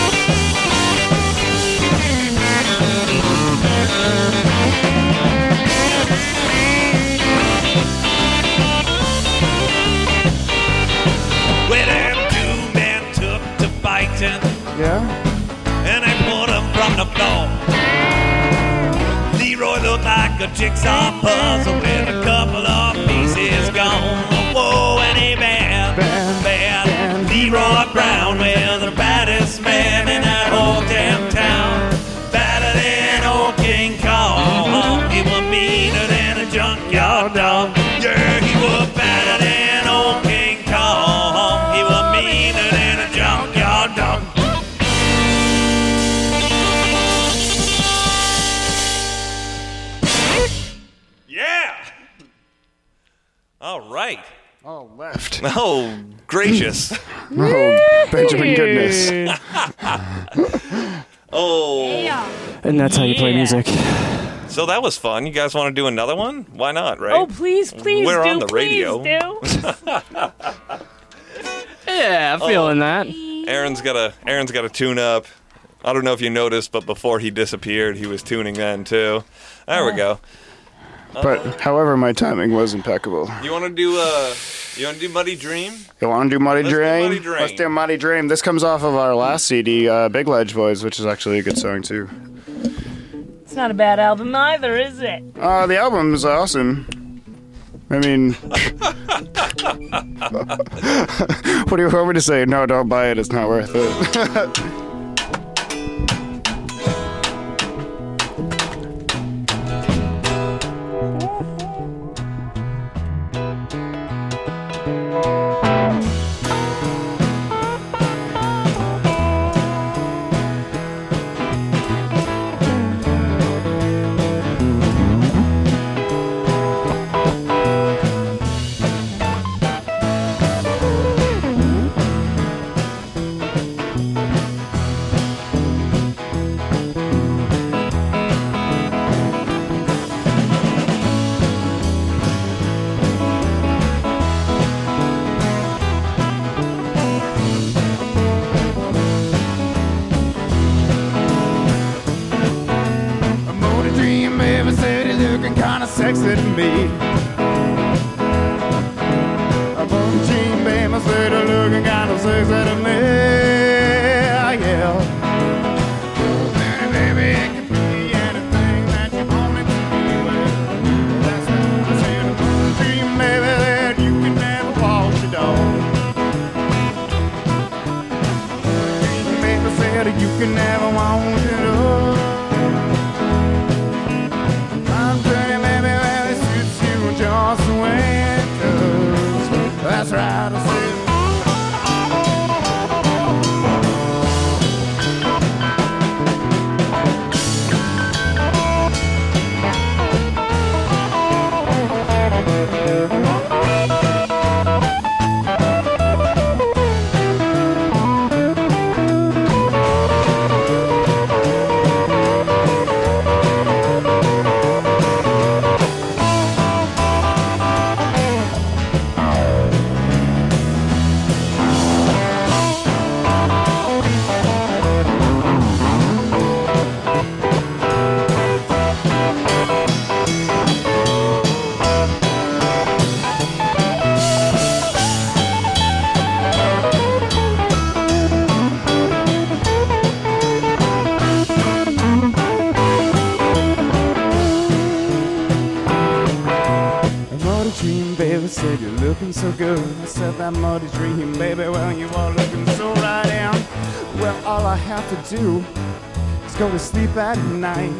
Well, them two men took to fighting, Yeah? and they pulled him from the floor. Leroy looked like a jigsaw puzzle with a couple of pieces gone. Whoa, and he bad. Leroy Brown, well, the baddest man in that whole damn town. Badder than old King Kong. He was meaner than a junkyard dog. Yeah, he was badder than old King Kong. He was meaner than a junkyard dog. Yeah! All right. Oh, left. Oh, gracious. Oh, Benjamin Goodness. Oh. And that's how you play Yeah. music. So that was fun. You guys want to do another one? Why not, right? Oh, please We're do. on the radio. Please do. Yeah, I'm feeling that. Aaron's got a tune up. I don't know if you noticed, but before he disappeared, he was tuning then too. There we go. But however, my timing was impeccable. You want to do Muddy Dream? You want to do Muddy Let's do Dream? Muddy Dream. Let's do Muddy Dream. This comes off of our last CD, Big Ledge Boys, which is actually a good song too. It's not a bad album either, is it? The album is awesome. I mean, what do you want me to say? No, don't buy it. It's not worth it. Sexy to me. A bone jean baby said her looking kind of sexy to me. Yeah. Baby, it can be anything that you want it to be. Well, that's what I said. A bone jean baby that you can never walk the dog. Jean baby said you can never want it all. Just winters, that's right, I said. Said you're looking so good. I said that muddy dream, baby. Well, you are looking so right down. Well, all I have to do is go to sleep at night.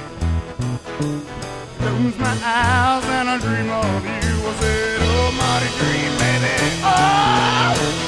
Close my eyes and I dream of you. I said, oh, muddy dream, baby. Oh!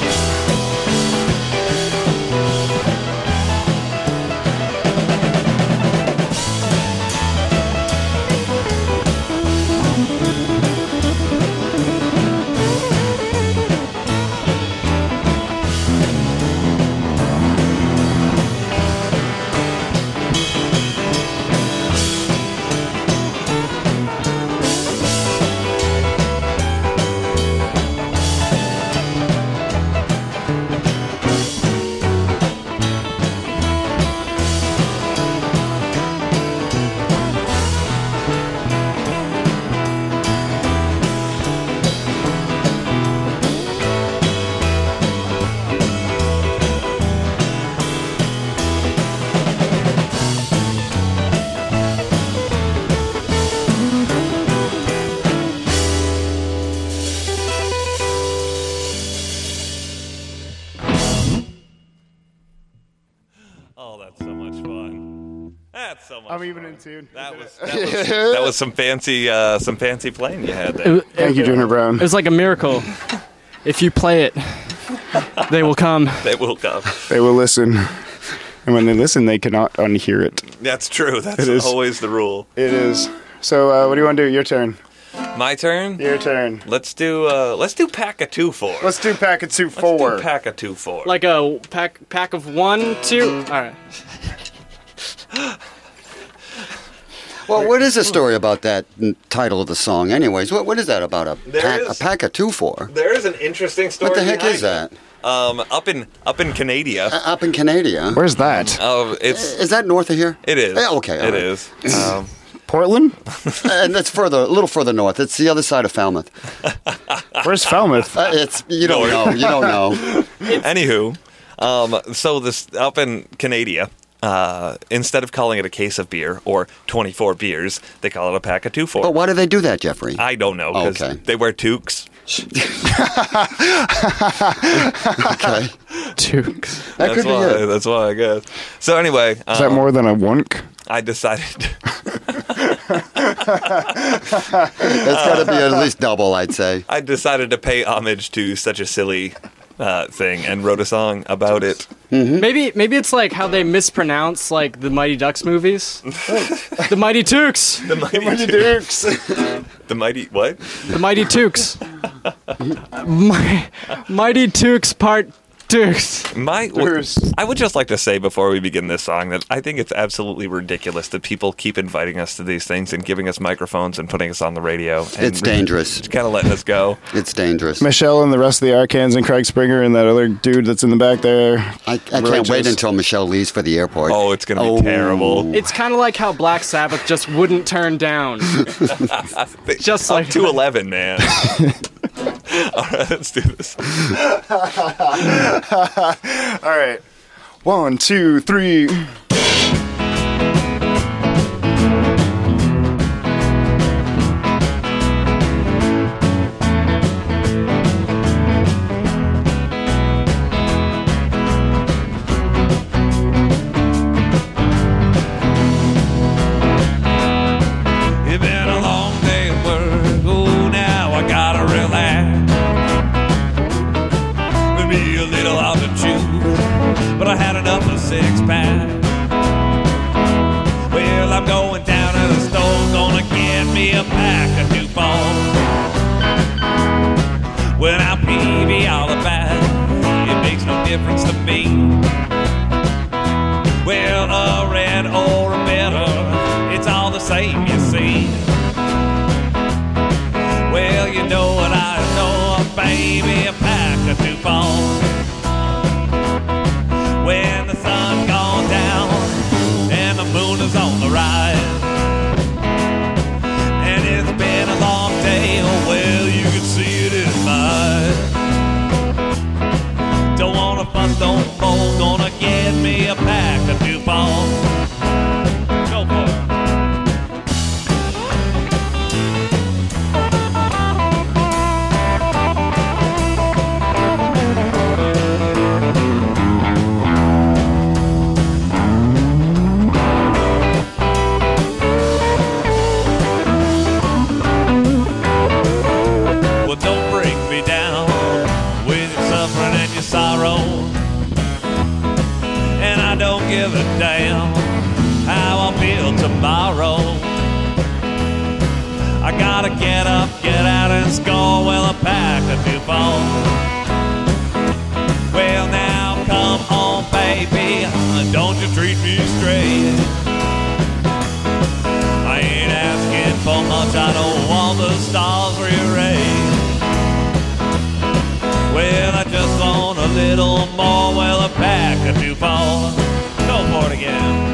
I'm even in tune. That was some fancy playing you had there. Thank you, Junior Brown. It was like a miracle. If you play it, they will come. They will come. They will listen. And when they listen, they cannot unhear it. That's true. That's always the rule. It is. So, what do you want to do? Your turn. My turn? Your turn. Let's do pack of 2-4. Let's do pack of 2-4. Let's do pack of 2-4. Like a pack of 1, 2. All right. Well, what is the story about that title of the song anyways? What is that about? A pack of 2-4? There is an interesting story. What the heck behind is that? Up in Canada. Up in Canada. Where's that? Is that north of here? It is. Yeah, okay. all It right. is. Portland? And that's a little further north. It's the other side of Falmouth. Where's Falmouth? You don't know. You don't know. Anywho, so this up in Canada, instead of calling it a case of beer or 24 beers, they call it a pack of 2-4. But why do they do that, Jeffrey? I don't know, because Okay. they wear toques. Okay. Tukes. That could be it. That's why, I guess. So anyway, Is that more than a wunk? I decided... It's got to be at least double, I'd say. I decided to pay homage to such a silly thing and wrote a song about it. Maybe it's like how they mispronounce like the Mighty Ducks movies. The Mighty Tukes. The Mighty Dukes. The Mighty what? The Mighty Tukes. Mighty Tukes Part Tukes. I would just like to say before we begin this song that I think it's absolutely ridiculous that people keep inviting us to these things and giving us microphones and putting us on the radio. And It's dangerous. Just kind of letting us go. It's dangerous. Michelle and the rest of the Arcans and Craig Springer and that other dude that's in the back there. I can't wait until Michelle leaves for the airport. Oh, it's going to be terrible. It's kind of like how Black Sabbath just wouldn't turn down. Just like 211, man. All right, let's do this. All right. 1, 2, 3. It's been a long day at work. Oh, now I gotta relax. Maybe a little out to chew, but I had enough of 6-pack. Well, I'm going down to the store, gonna get me a pack of 2-4. Well, now PB all about it makes no difference to me. Well, a red or a bitter, it's all the same, you see. Well, you know what I know, baby, a pack of 2-4. When the sun gone down and the moon is on the rise, and it's been a long day, oh well, you can see it in my eyes. Don't wanna fuss no more, gonna get me a pack of 2-4. Go for it. Well, don't break me down with your suffering and your sorrow. And I don't give a damn how I feel tomorrow. I gotta get up, get out and score, well, a pack of 2-4. Well, now come on, baby, don't you treat me straight. I ain't asking for much, I don't want the stars rearranged. Well, I just want a little more, well, a pack of 2-4. Go for it again.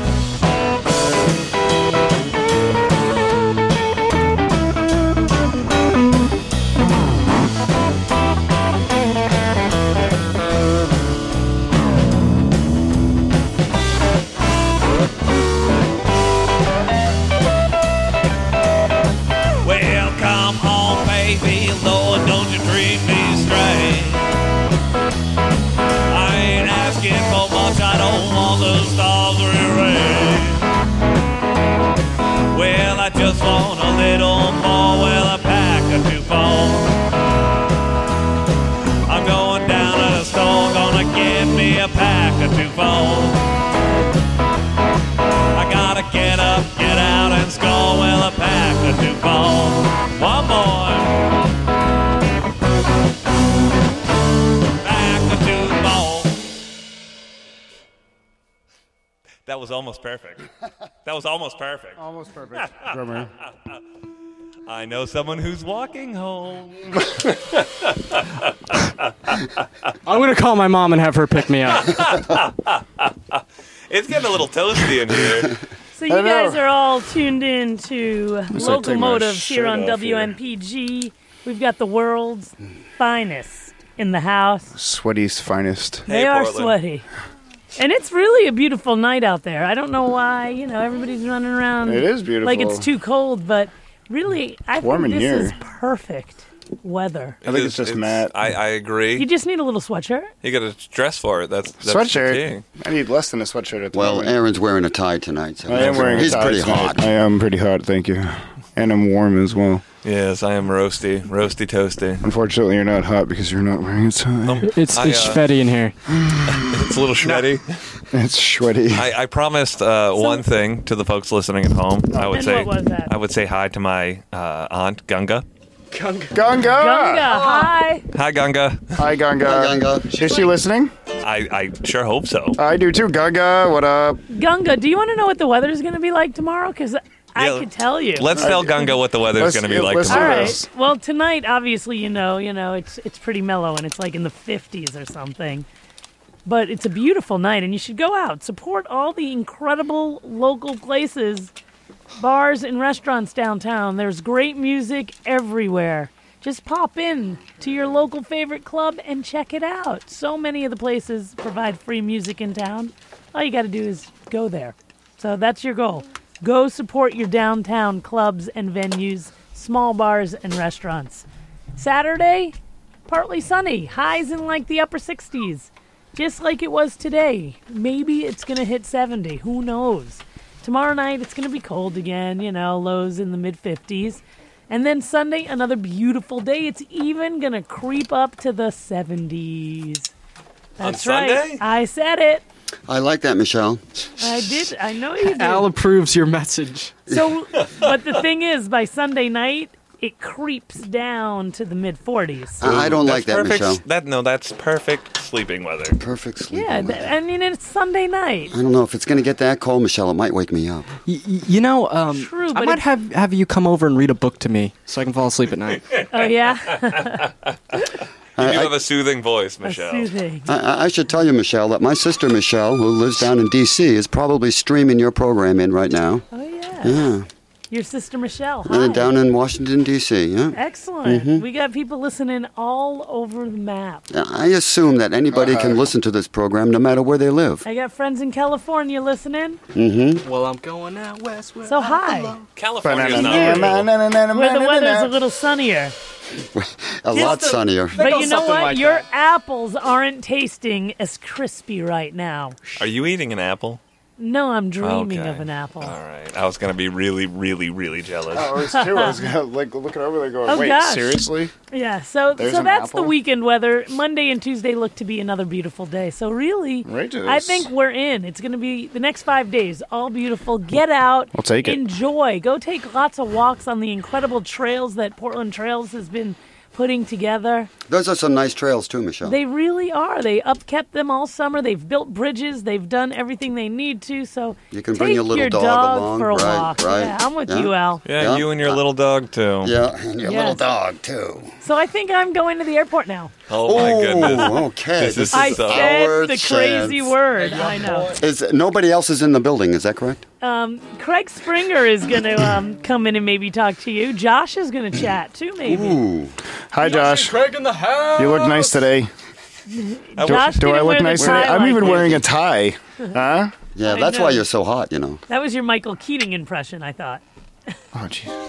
Well, come on, baby, Lord, don't you treat me straight. I ain't asking for much, I don't want the stars rearranged. Well, I just want a little more, well, a pack of 2-4. I'm going down to the store, gonna get me a pack of 2-4. I gotta get up, get out and score, well, a pack of 2-4. One more. Pack of 2-4. That was almost perfect. That was almost perfect. Almost perfect. Drummer. I know someone who's walking home. I'm gonna call my mom and have her pick me up. It's getting a little toasty in here. So you guys are all tuned in to It's like taking my Locomotives here on shirt off here. WMPG. We've got the world's finest in the house. Sweaty's finest. They Hey, are Portland. sweaty. And it's really a beautiful night out there. I don't know why, everybody's running around It is beautiful. like it's too cold, but really, I warm think in this here. is perfect weather. I think it's just Matt. I agree. You just need a little sweatshirt. You got to dress for it. That's the Sweatshirt. key. I need less than a sweatshirt at the Well, moment. Aaron's wearing a tie tonight. So I am wearing a he's tie pretty tonight. hot. I am pretty hot, thank you. And I'm warm as well. Yes, I am roasty toasty. Unfortunately, you're not hot because you're not wearing a tie. It's I, sweaty in here. It's a little shreddy. It's sweaty. I promised one thing to the folks listening at home. I would And say what was that? I would say hi to my aunt Gunga. Gunga! Gunga, hi. Hi Gunga. Hi, Gunga. Hi, Gunga. Is she listening? I sure hope so. I do too. Gunga, what up? Gunga, do you want to know what the weather's going to be like tomorrow? Because I Yeah, could tell you. Let's tell Gunga what the weather's Let's- going to be like let's- All tomorrow. right. Well, tonight, obviously, it's pretty mellow and it's like in the 50s or something. But it's a beautiful night, and you should go out. Support all the incredible local places, bars and restaurants downtown. There's great music everywhere. Just pop in to your local favorite club and check it out. So many of the places provide free music in town. All you got to do is go there. So that's your goal. Go support your downtown clubs and venues, small bars and restaurants. Saturday, partly sunny, highs in like the upper 60s. Just like it was today. Maybe it's going to hit 70. Who knows? Tomorrow night, it's going to be cold again, lows in the mid-50s. And then Sunday, another beautiful day. It's even going to creep up to the 70s. That's right. Sunday? I said it. I like that, Michelle. I did. I know you did. Al approves your message. So, but the thing is, by Sunday night, it creeps down to the mid-40s. I don't like that, perfect. Michelle. That's perfect sleeping weather. Perfect sleep. Yeah, I mean, it's Sunday night. I don't know if it's going to get that cold, Michelle. It might wake me up. True, I but might have you come over and read a book to me so I can fall asleep at night. Oh, yeah? You do have a soothing voice, A Michelle. soothing. I should tell you, Michelle, that my sister Michelle, who lives down in D.C., is probably streaming your program in right now. Oh, yeah. Yeah, Your sister Michelle. Hi. down in Washington, D.C. Yeah. Excellent. We got people listening all over the map. I assume that anybody can listen to this program no matter where they live. I got friends in California listening. Well, I'm going out west. So hi. California's not real. Where the weather's a little sunnier. A lot sunnier. But you know something what? like Your that. apples aren't tasting as crispy right now. Are you eating an apple? No, I'm dreaming Okay. of an apple. All right. I was going to be really, really, really jealous. I was too. I was gonna looking over there going, Oh, wait, gosh. seriously? Yeah, so There's so an that's the apple? weekend weather. Monday and Tuesday look to be another beautiful day. So really, Right, it I is. think we're in. It's going to be the next 5 days, all beautiful. Get out. I'll take it. Enjoy. Go take lots of walks on the incredible trails that Portland Trails has been putting together. Those are some nice trails, too, Michelle. They really are. They upkept them all summer. They've built bridges. They've done everything they need to. So You can take bring your little dog along. for a Right, walk. right. Yeah, I'm with Yeah. you, Al. Yeah, Yeah. you and your little dog, too. Yeah, and your Yes. little dog, too. So I think I'm going to the airport now. Oh, my goodness. Okay. This is I so- said our the crazy chance. word. I know. Nobody else is in the building, is that correct? Craig Springer is going to come in and maybe talk to you. Josh is going to chat too, maybe. Ooh. Hi, Josh. Craig in the house. You look nice today. Josh Do I didn't look wear the nice tie today? I'm like even you. wearing a tie. Huh? Yeah, I that's know. why you're so hot, you know. That was your Michael Keating impression, I thought. Oh, jeez.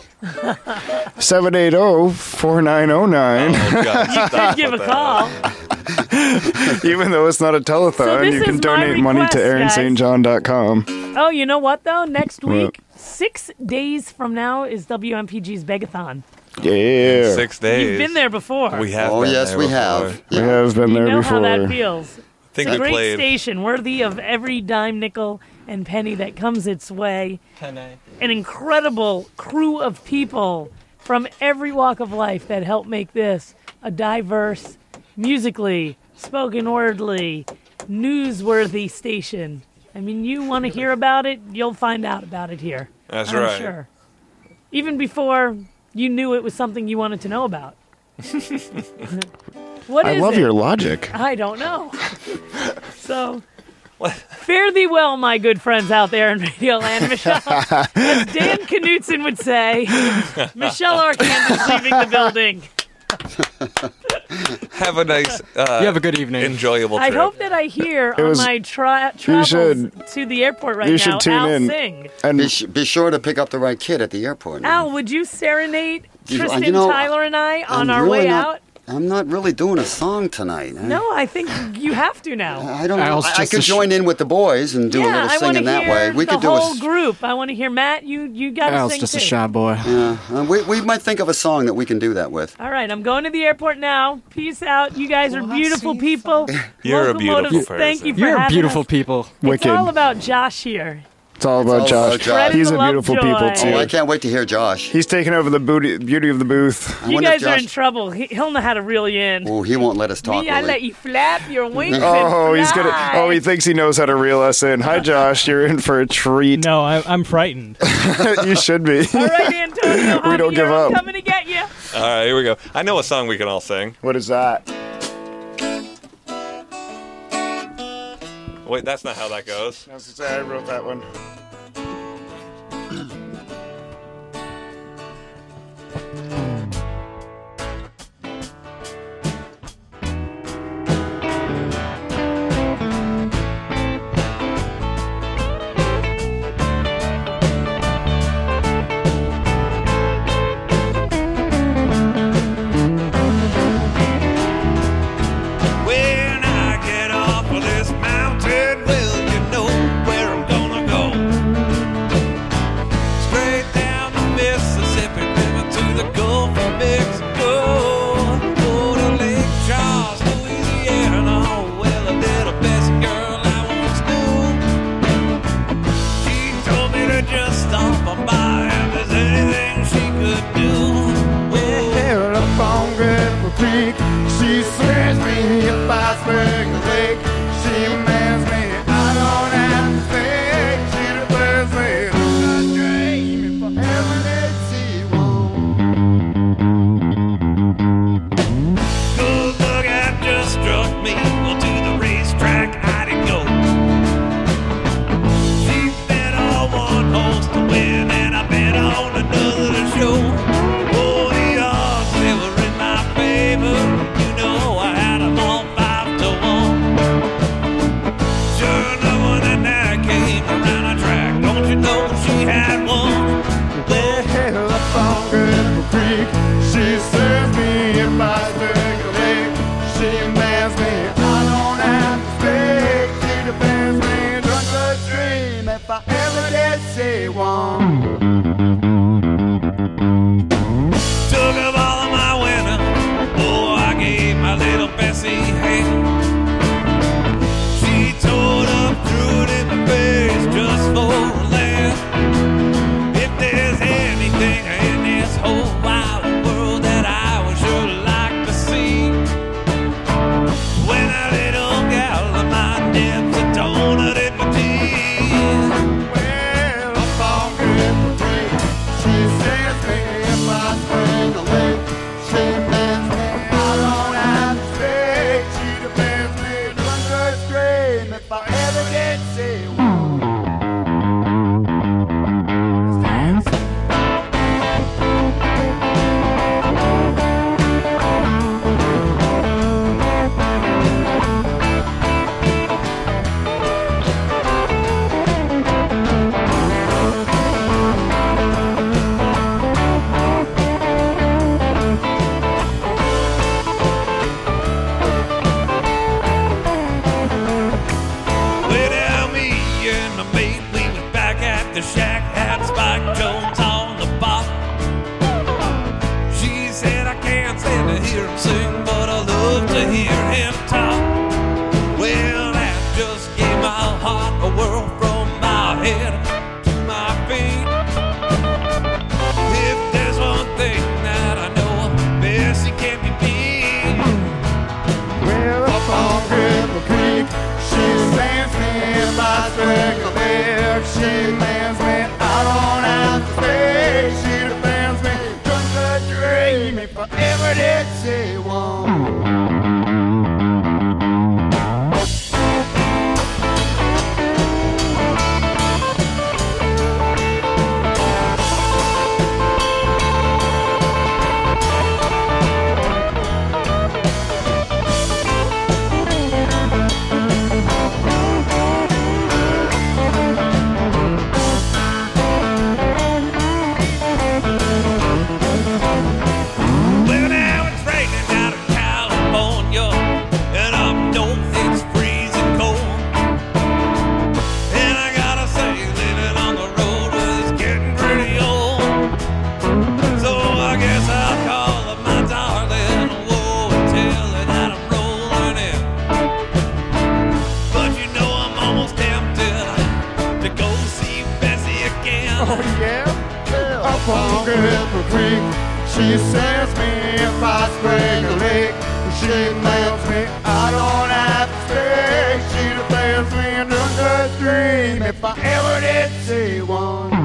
780-4909. Oh, God. Could Stop give a with that. call. Even though it's not a So telethon, this you is can my donate money request, to guys. AaronSt.John.com. Oh, you know what, though? Next What? week, 6 days from now, is WMPG's Begathon. Yeah. 6 days. You've been there before. We have. Oh, been yes, there we before. have. We have been you there know before. how that feels. I think It's a we great played. station, worthy of every dime, nickel, and penny that comes its way. An incredible crew of people from every walk of life that help make this a diverse, musically, spoken wordly, newsworthy station. I mean, you want to hear about it, you'll find out about it here. That's I'm right. sure. Even before you knew it was something you wanted to know about. What I is love it? your logic. I don't know. So, fare thee well, my good friends out there in Radioland. Michelle, as Dan Knutson would say, Michelle Arcand is leaving the building. Have a nice, You have a good evening. enjoyable I trip. hope that I hear on was- my travels to the airport right you now, should tune Al in. sing. And Be sure to pick up the right kid at the airport. Al, would you serenade You- Tristan, you know, Tyler, and I on I'm our really way not- out? I'm not really doing a song tonight. No, I think you have to now. I don't know. Al's I just could a sh- join in with the boys and do a Yeah, little I want to singing that hear way. We the could do whole group. I want to hear Matt. You got to Al's sing just too. a shy boy. we might think of a song that we can do that with. All right, I'm going to the airport now. Peace out. You guys are beautiful people. You're a beautiful Locomotives, person. Thank you for You're having beautiful us. people. Wicked. It's all about Josh here. It's all about all Josh. about Josh. He's a Spreading the beautiful love people joy. too. Oh, I can't wait to hear Josh. He's taking over the beauty of the booth. I You wonder if guys are in Josh- trouble. He'll know how to reel you in. Oh, he won't let us talk. Me, I really. let you flap your wings. Oh, and he's gonna. fly. Oh, he thinks he knows how to reel us in. Hi, Josh. You're in for a treat. No, I'm frightened. You should be. All right, Antonio. We don't give up. I'm coming to get you. All right, here we go. I know a song we can all sing. What is that? Wait, that's not how that goes. I was gonna say I wrote that one. When I get off of this mountain, well, you know where I'm gonna go. Straight down the Mississippi River to the Gulf of Mexico. Go to Lake Charles, Louisiana. Well, a little Bessie girl I once knew. She told me to just stop on by if there's anything she could do. Well, up on Gripper Creek, she swears me if I swing a lake. She mans me, I don't have to think. She defends me, I dream if I ever did see one. Good lookout just struck me. Well, to the racetrack I did go. She bet on one horse to win, and I bet on another to show. Oh, the odds, they were in my favor. You know I had 'em all 5-1. Sure enough, when that night came around the track, don't you know she had won? Well, up on Gripper Creek, she serves me if I swing a lake. She mans me, I don't have to speak. She defends me, drunk the dream if I ever did see one. Took up all of my winter. Oh, I gave my little Bessie hand. She tore up, threw it in my face just for a laugh. If there's anything in this whole wide world that I would sure like to see, when a little gal of mine dips a donut in my teeth. Well, up on Gripper Creek, she sends me if I swing a lake. She mans me, I don't have to speak. She defends me, drunk the stream if I ever did see one. Well, me and my mate, we was back at the shack, had Spike Jones on the bar. She said, I can't stand to hear him sing, but I love to hear him talk. Well, that just gave my heart a whirl from my head to my feet. If there's one thing that I know, Bessie can't be beat. Well, up on Gripper Creek, she sends me if I swing a lake. She mans me, I don't have to speak. She defends me, drunk the Oh, yeah. Up on Cripple Creek, she sends me if I spring a leak. She melts me, I don't have to stay. She defends me in Drunkard's dream if I ever did see one.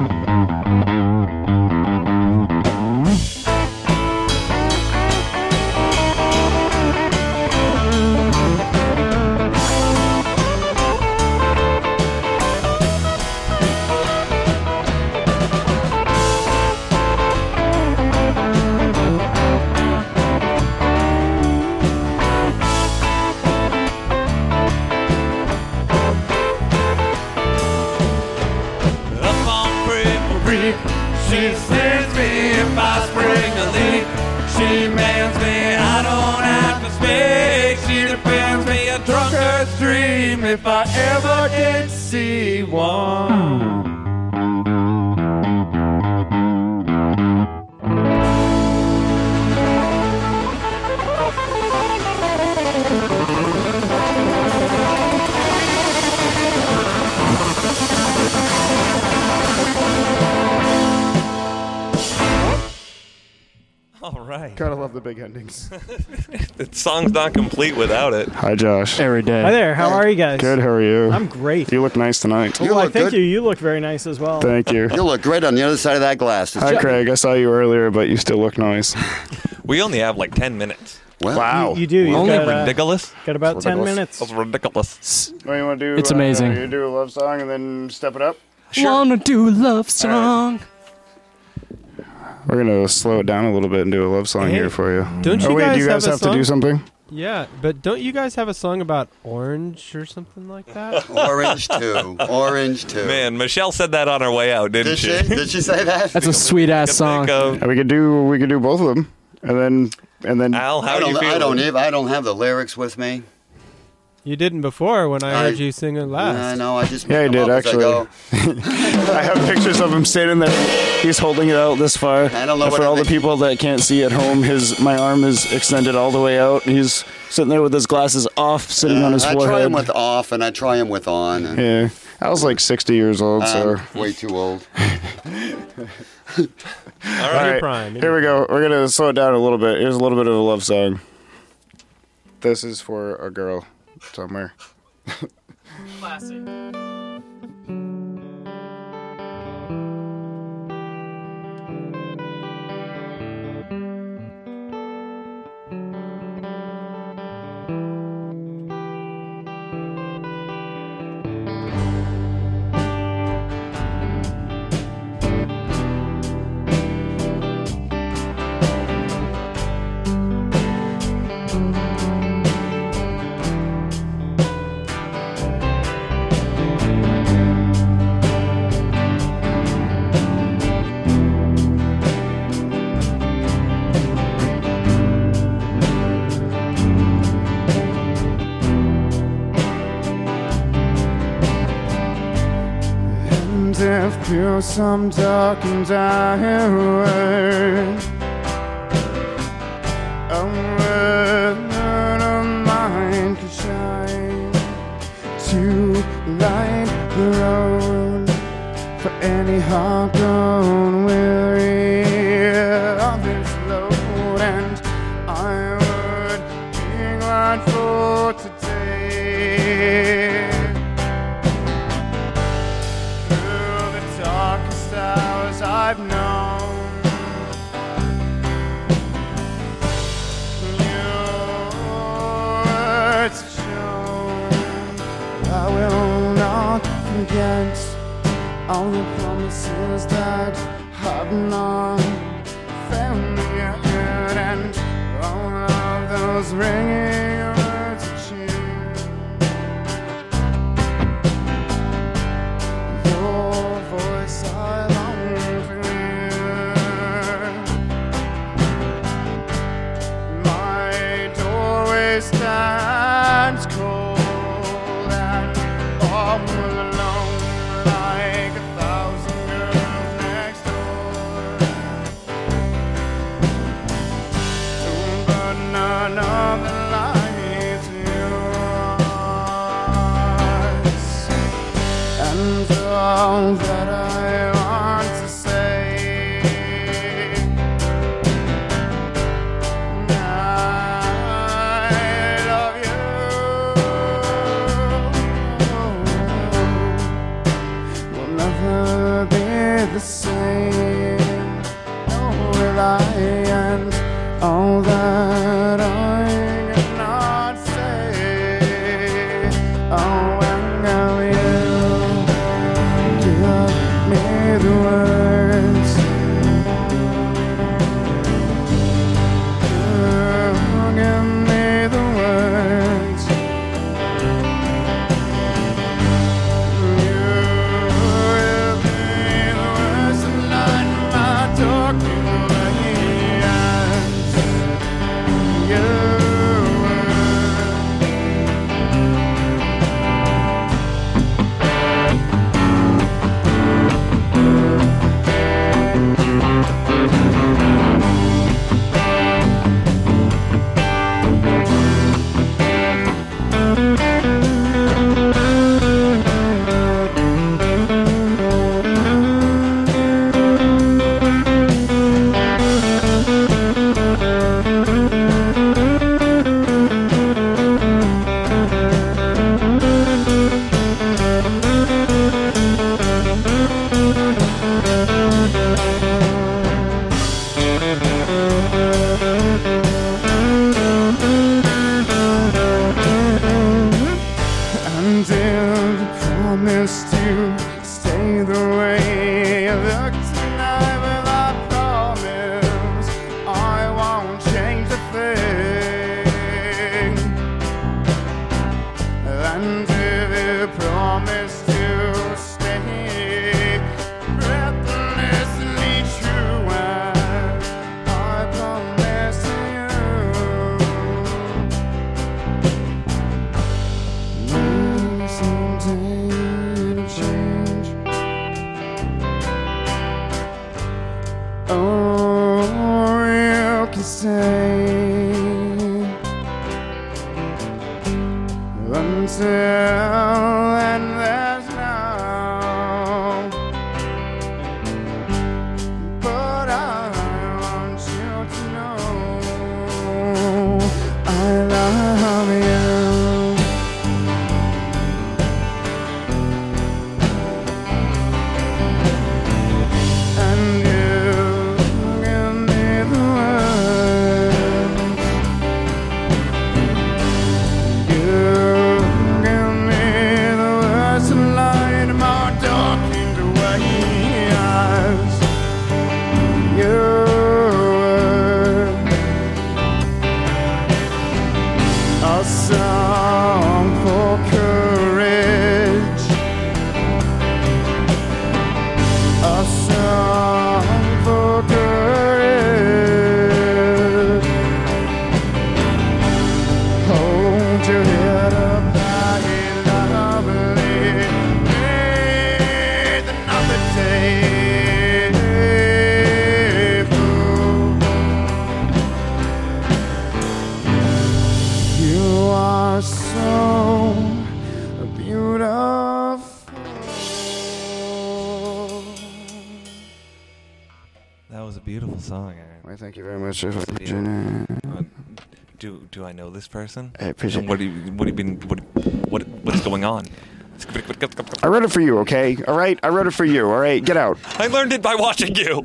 She sends me if I spring a leak. She mans me, I don't have to speak. She defends me a drunkard's dream if I ever did see one. All right. Gotta love the big endings. The song's not complete without it. Hi, Josh. Every day. Hi there. How are you guys? Good, how are you? I'm great. You look nice tonight. You Well, look thank good. you. You look very nice as well. Thank you. You look great on the other side of that glass. Hi, Craig. I saw you earlier, but you still look nice. We only have like 10 minutes. Well, Wow. You do. You've Only got, ridiculous. got about 10 ridiculous. minutes. That's ridiculous. What do you want to do? It's amazing. You do a love song and then step it up? Wanna do a love song. We're going to slow it down a little bit and do a love song Hey, here for you. Don't you Oh, wait, guys do you guys have a have to do song? something? Yeah, but don't you guys have a song about orange or something like that? Orange 2. Orange 2. Man, Michelle said that on her way out, didn't Did she? Did she say that? That's a sweet ass song. Yeah, we could do both of them. And then Al, how do you feel? I don't have the lyrics with me. You didn't before when I heard you sing it I last. know. I just Yeah, he make them did, up as I actually. go. I have pictures of him standing there. He's holding it out this far. I don't know And what for I all the think. people that can't see at home, my arm is extended all the way out. He's sitting there with his glasses off, sitting on his I forehead. try him with off and I try him with on. And Yeah, I was like 60 years old, so. I'm way too old. All All right, prime. here we go. We're gonna slow it down a little bit. Here's a little bit of a love song. This is for a girl somewhere. Classic. And if you're some dark and dying word, a word of mine could shine to light the road for any heart grown weary of its load, and I would be glad for today. Through the darkest hours I've known, your words have shown I will not forget all the promises that have not found me yet, and all of those ringing words of cheer. Your voice I long to hear. My doorway stands cold and all alone, like 1,000 girls next door. But none of the lights yours, and all that I want promise to stay the way you look tonight, but I promise I won't change a thing. And if you promise to stay breathlessly true, as I promise to you, someday to change. Or you can say until and there's now. But I want you to know I love you. And you give me the words. You give me the words to light my dark into white eyes. Your words, a song for courage. A song for courage. Hold your head up high, lovely. Made another day through. You are so beautiful. That was a beautiful song, Aaron. Well, thank you very much, Do I know this person? I appreciate What is going on? I wrote it for you, okay? All right? I wrote it for you, all right? Get out. I learned it by watching you.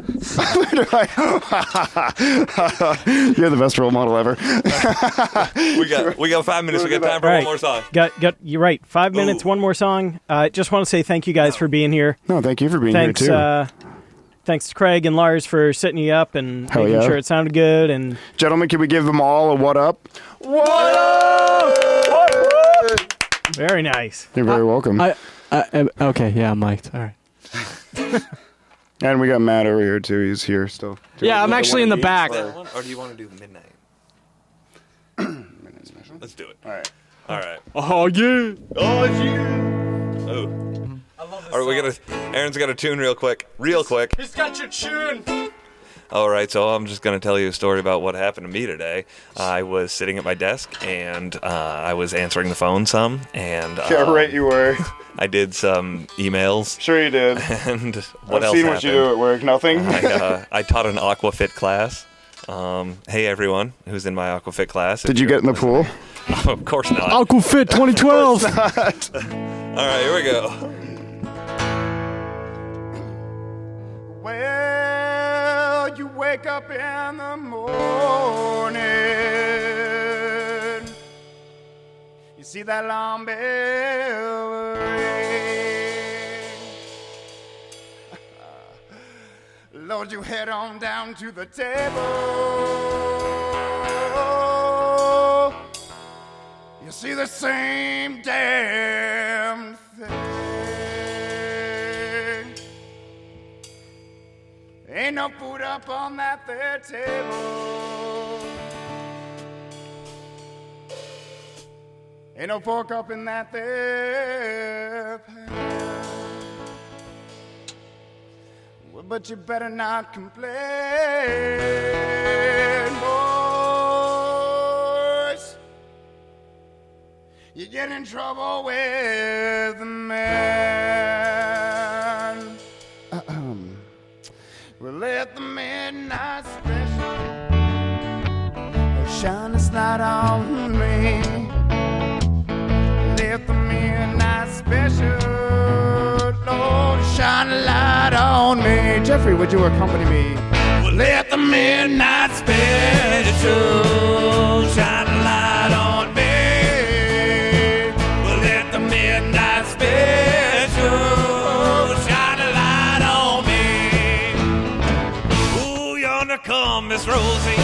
You're the best role model ever. We got 5 minutes. We got time for Right. one more song. You're right. 5 minutes, Ooh. one more song. Just want to say thank you guys for being here. No, thank you for being Thanks, here, too. thanks to Craig and Lars for setting you up and Hell making yeah. sure it sounded good. And Gentlemen, can we give them all a what up? what up? Very nice. You're very welcome. Okay, yeah, I'm mic'd. All right. And we got Matt over here, too. He's here still. Yeah, I'm actually in the back. That one, or do you want to do midnight? Let's do it. All right. All right. Oh, yeah. Oh, yeah. Oh. I love this All right, Aaron's got a tune real quick. He's got your tune. All right, so I'm just going to tell you a story about what happened to me today. I was sitting at my desk, and I was answering the phone some, and Yeah, right you were. I did some emails. Sure you did. And what I've else seen happened? what you do at work. Nothing. I taught an Aquafit class. Hey, everyone who's in my Aquafit class. Did you get in the pool? Oh, of course not. Aquafit 2012. All right, here we go. Well, you wake up in the morning, you see that long bell ring. Load your head on down to the table, you see the same damn thing. Ain't no food up on that there table. Ain't no fork up in that there pan. Well, but you better not complain, boys. You get in trouble with the man. Well, let the midnight special shine its light on me. Let the midnight special, Lord, shine a light on me. Jeffrey, would you accompany me? Well, let the midnight special shine a light on me. Well, let the midnight special Rosie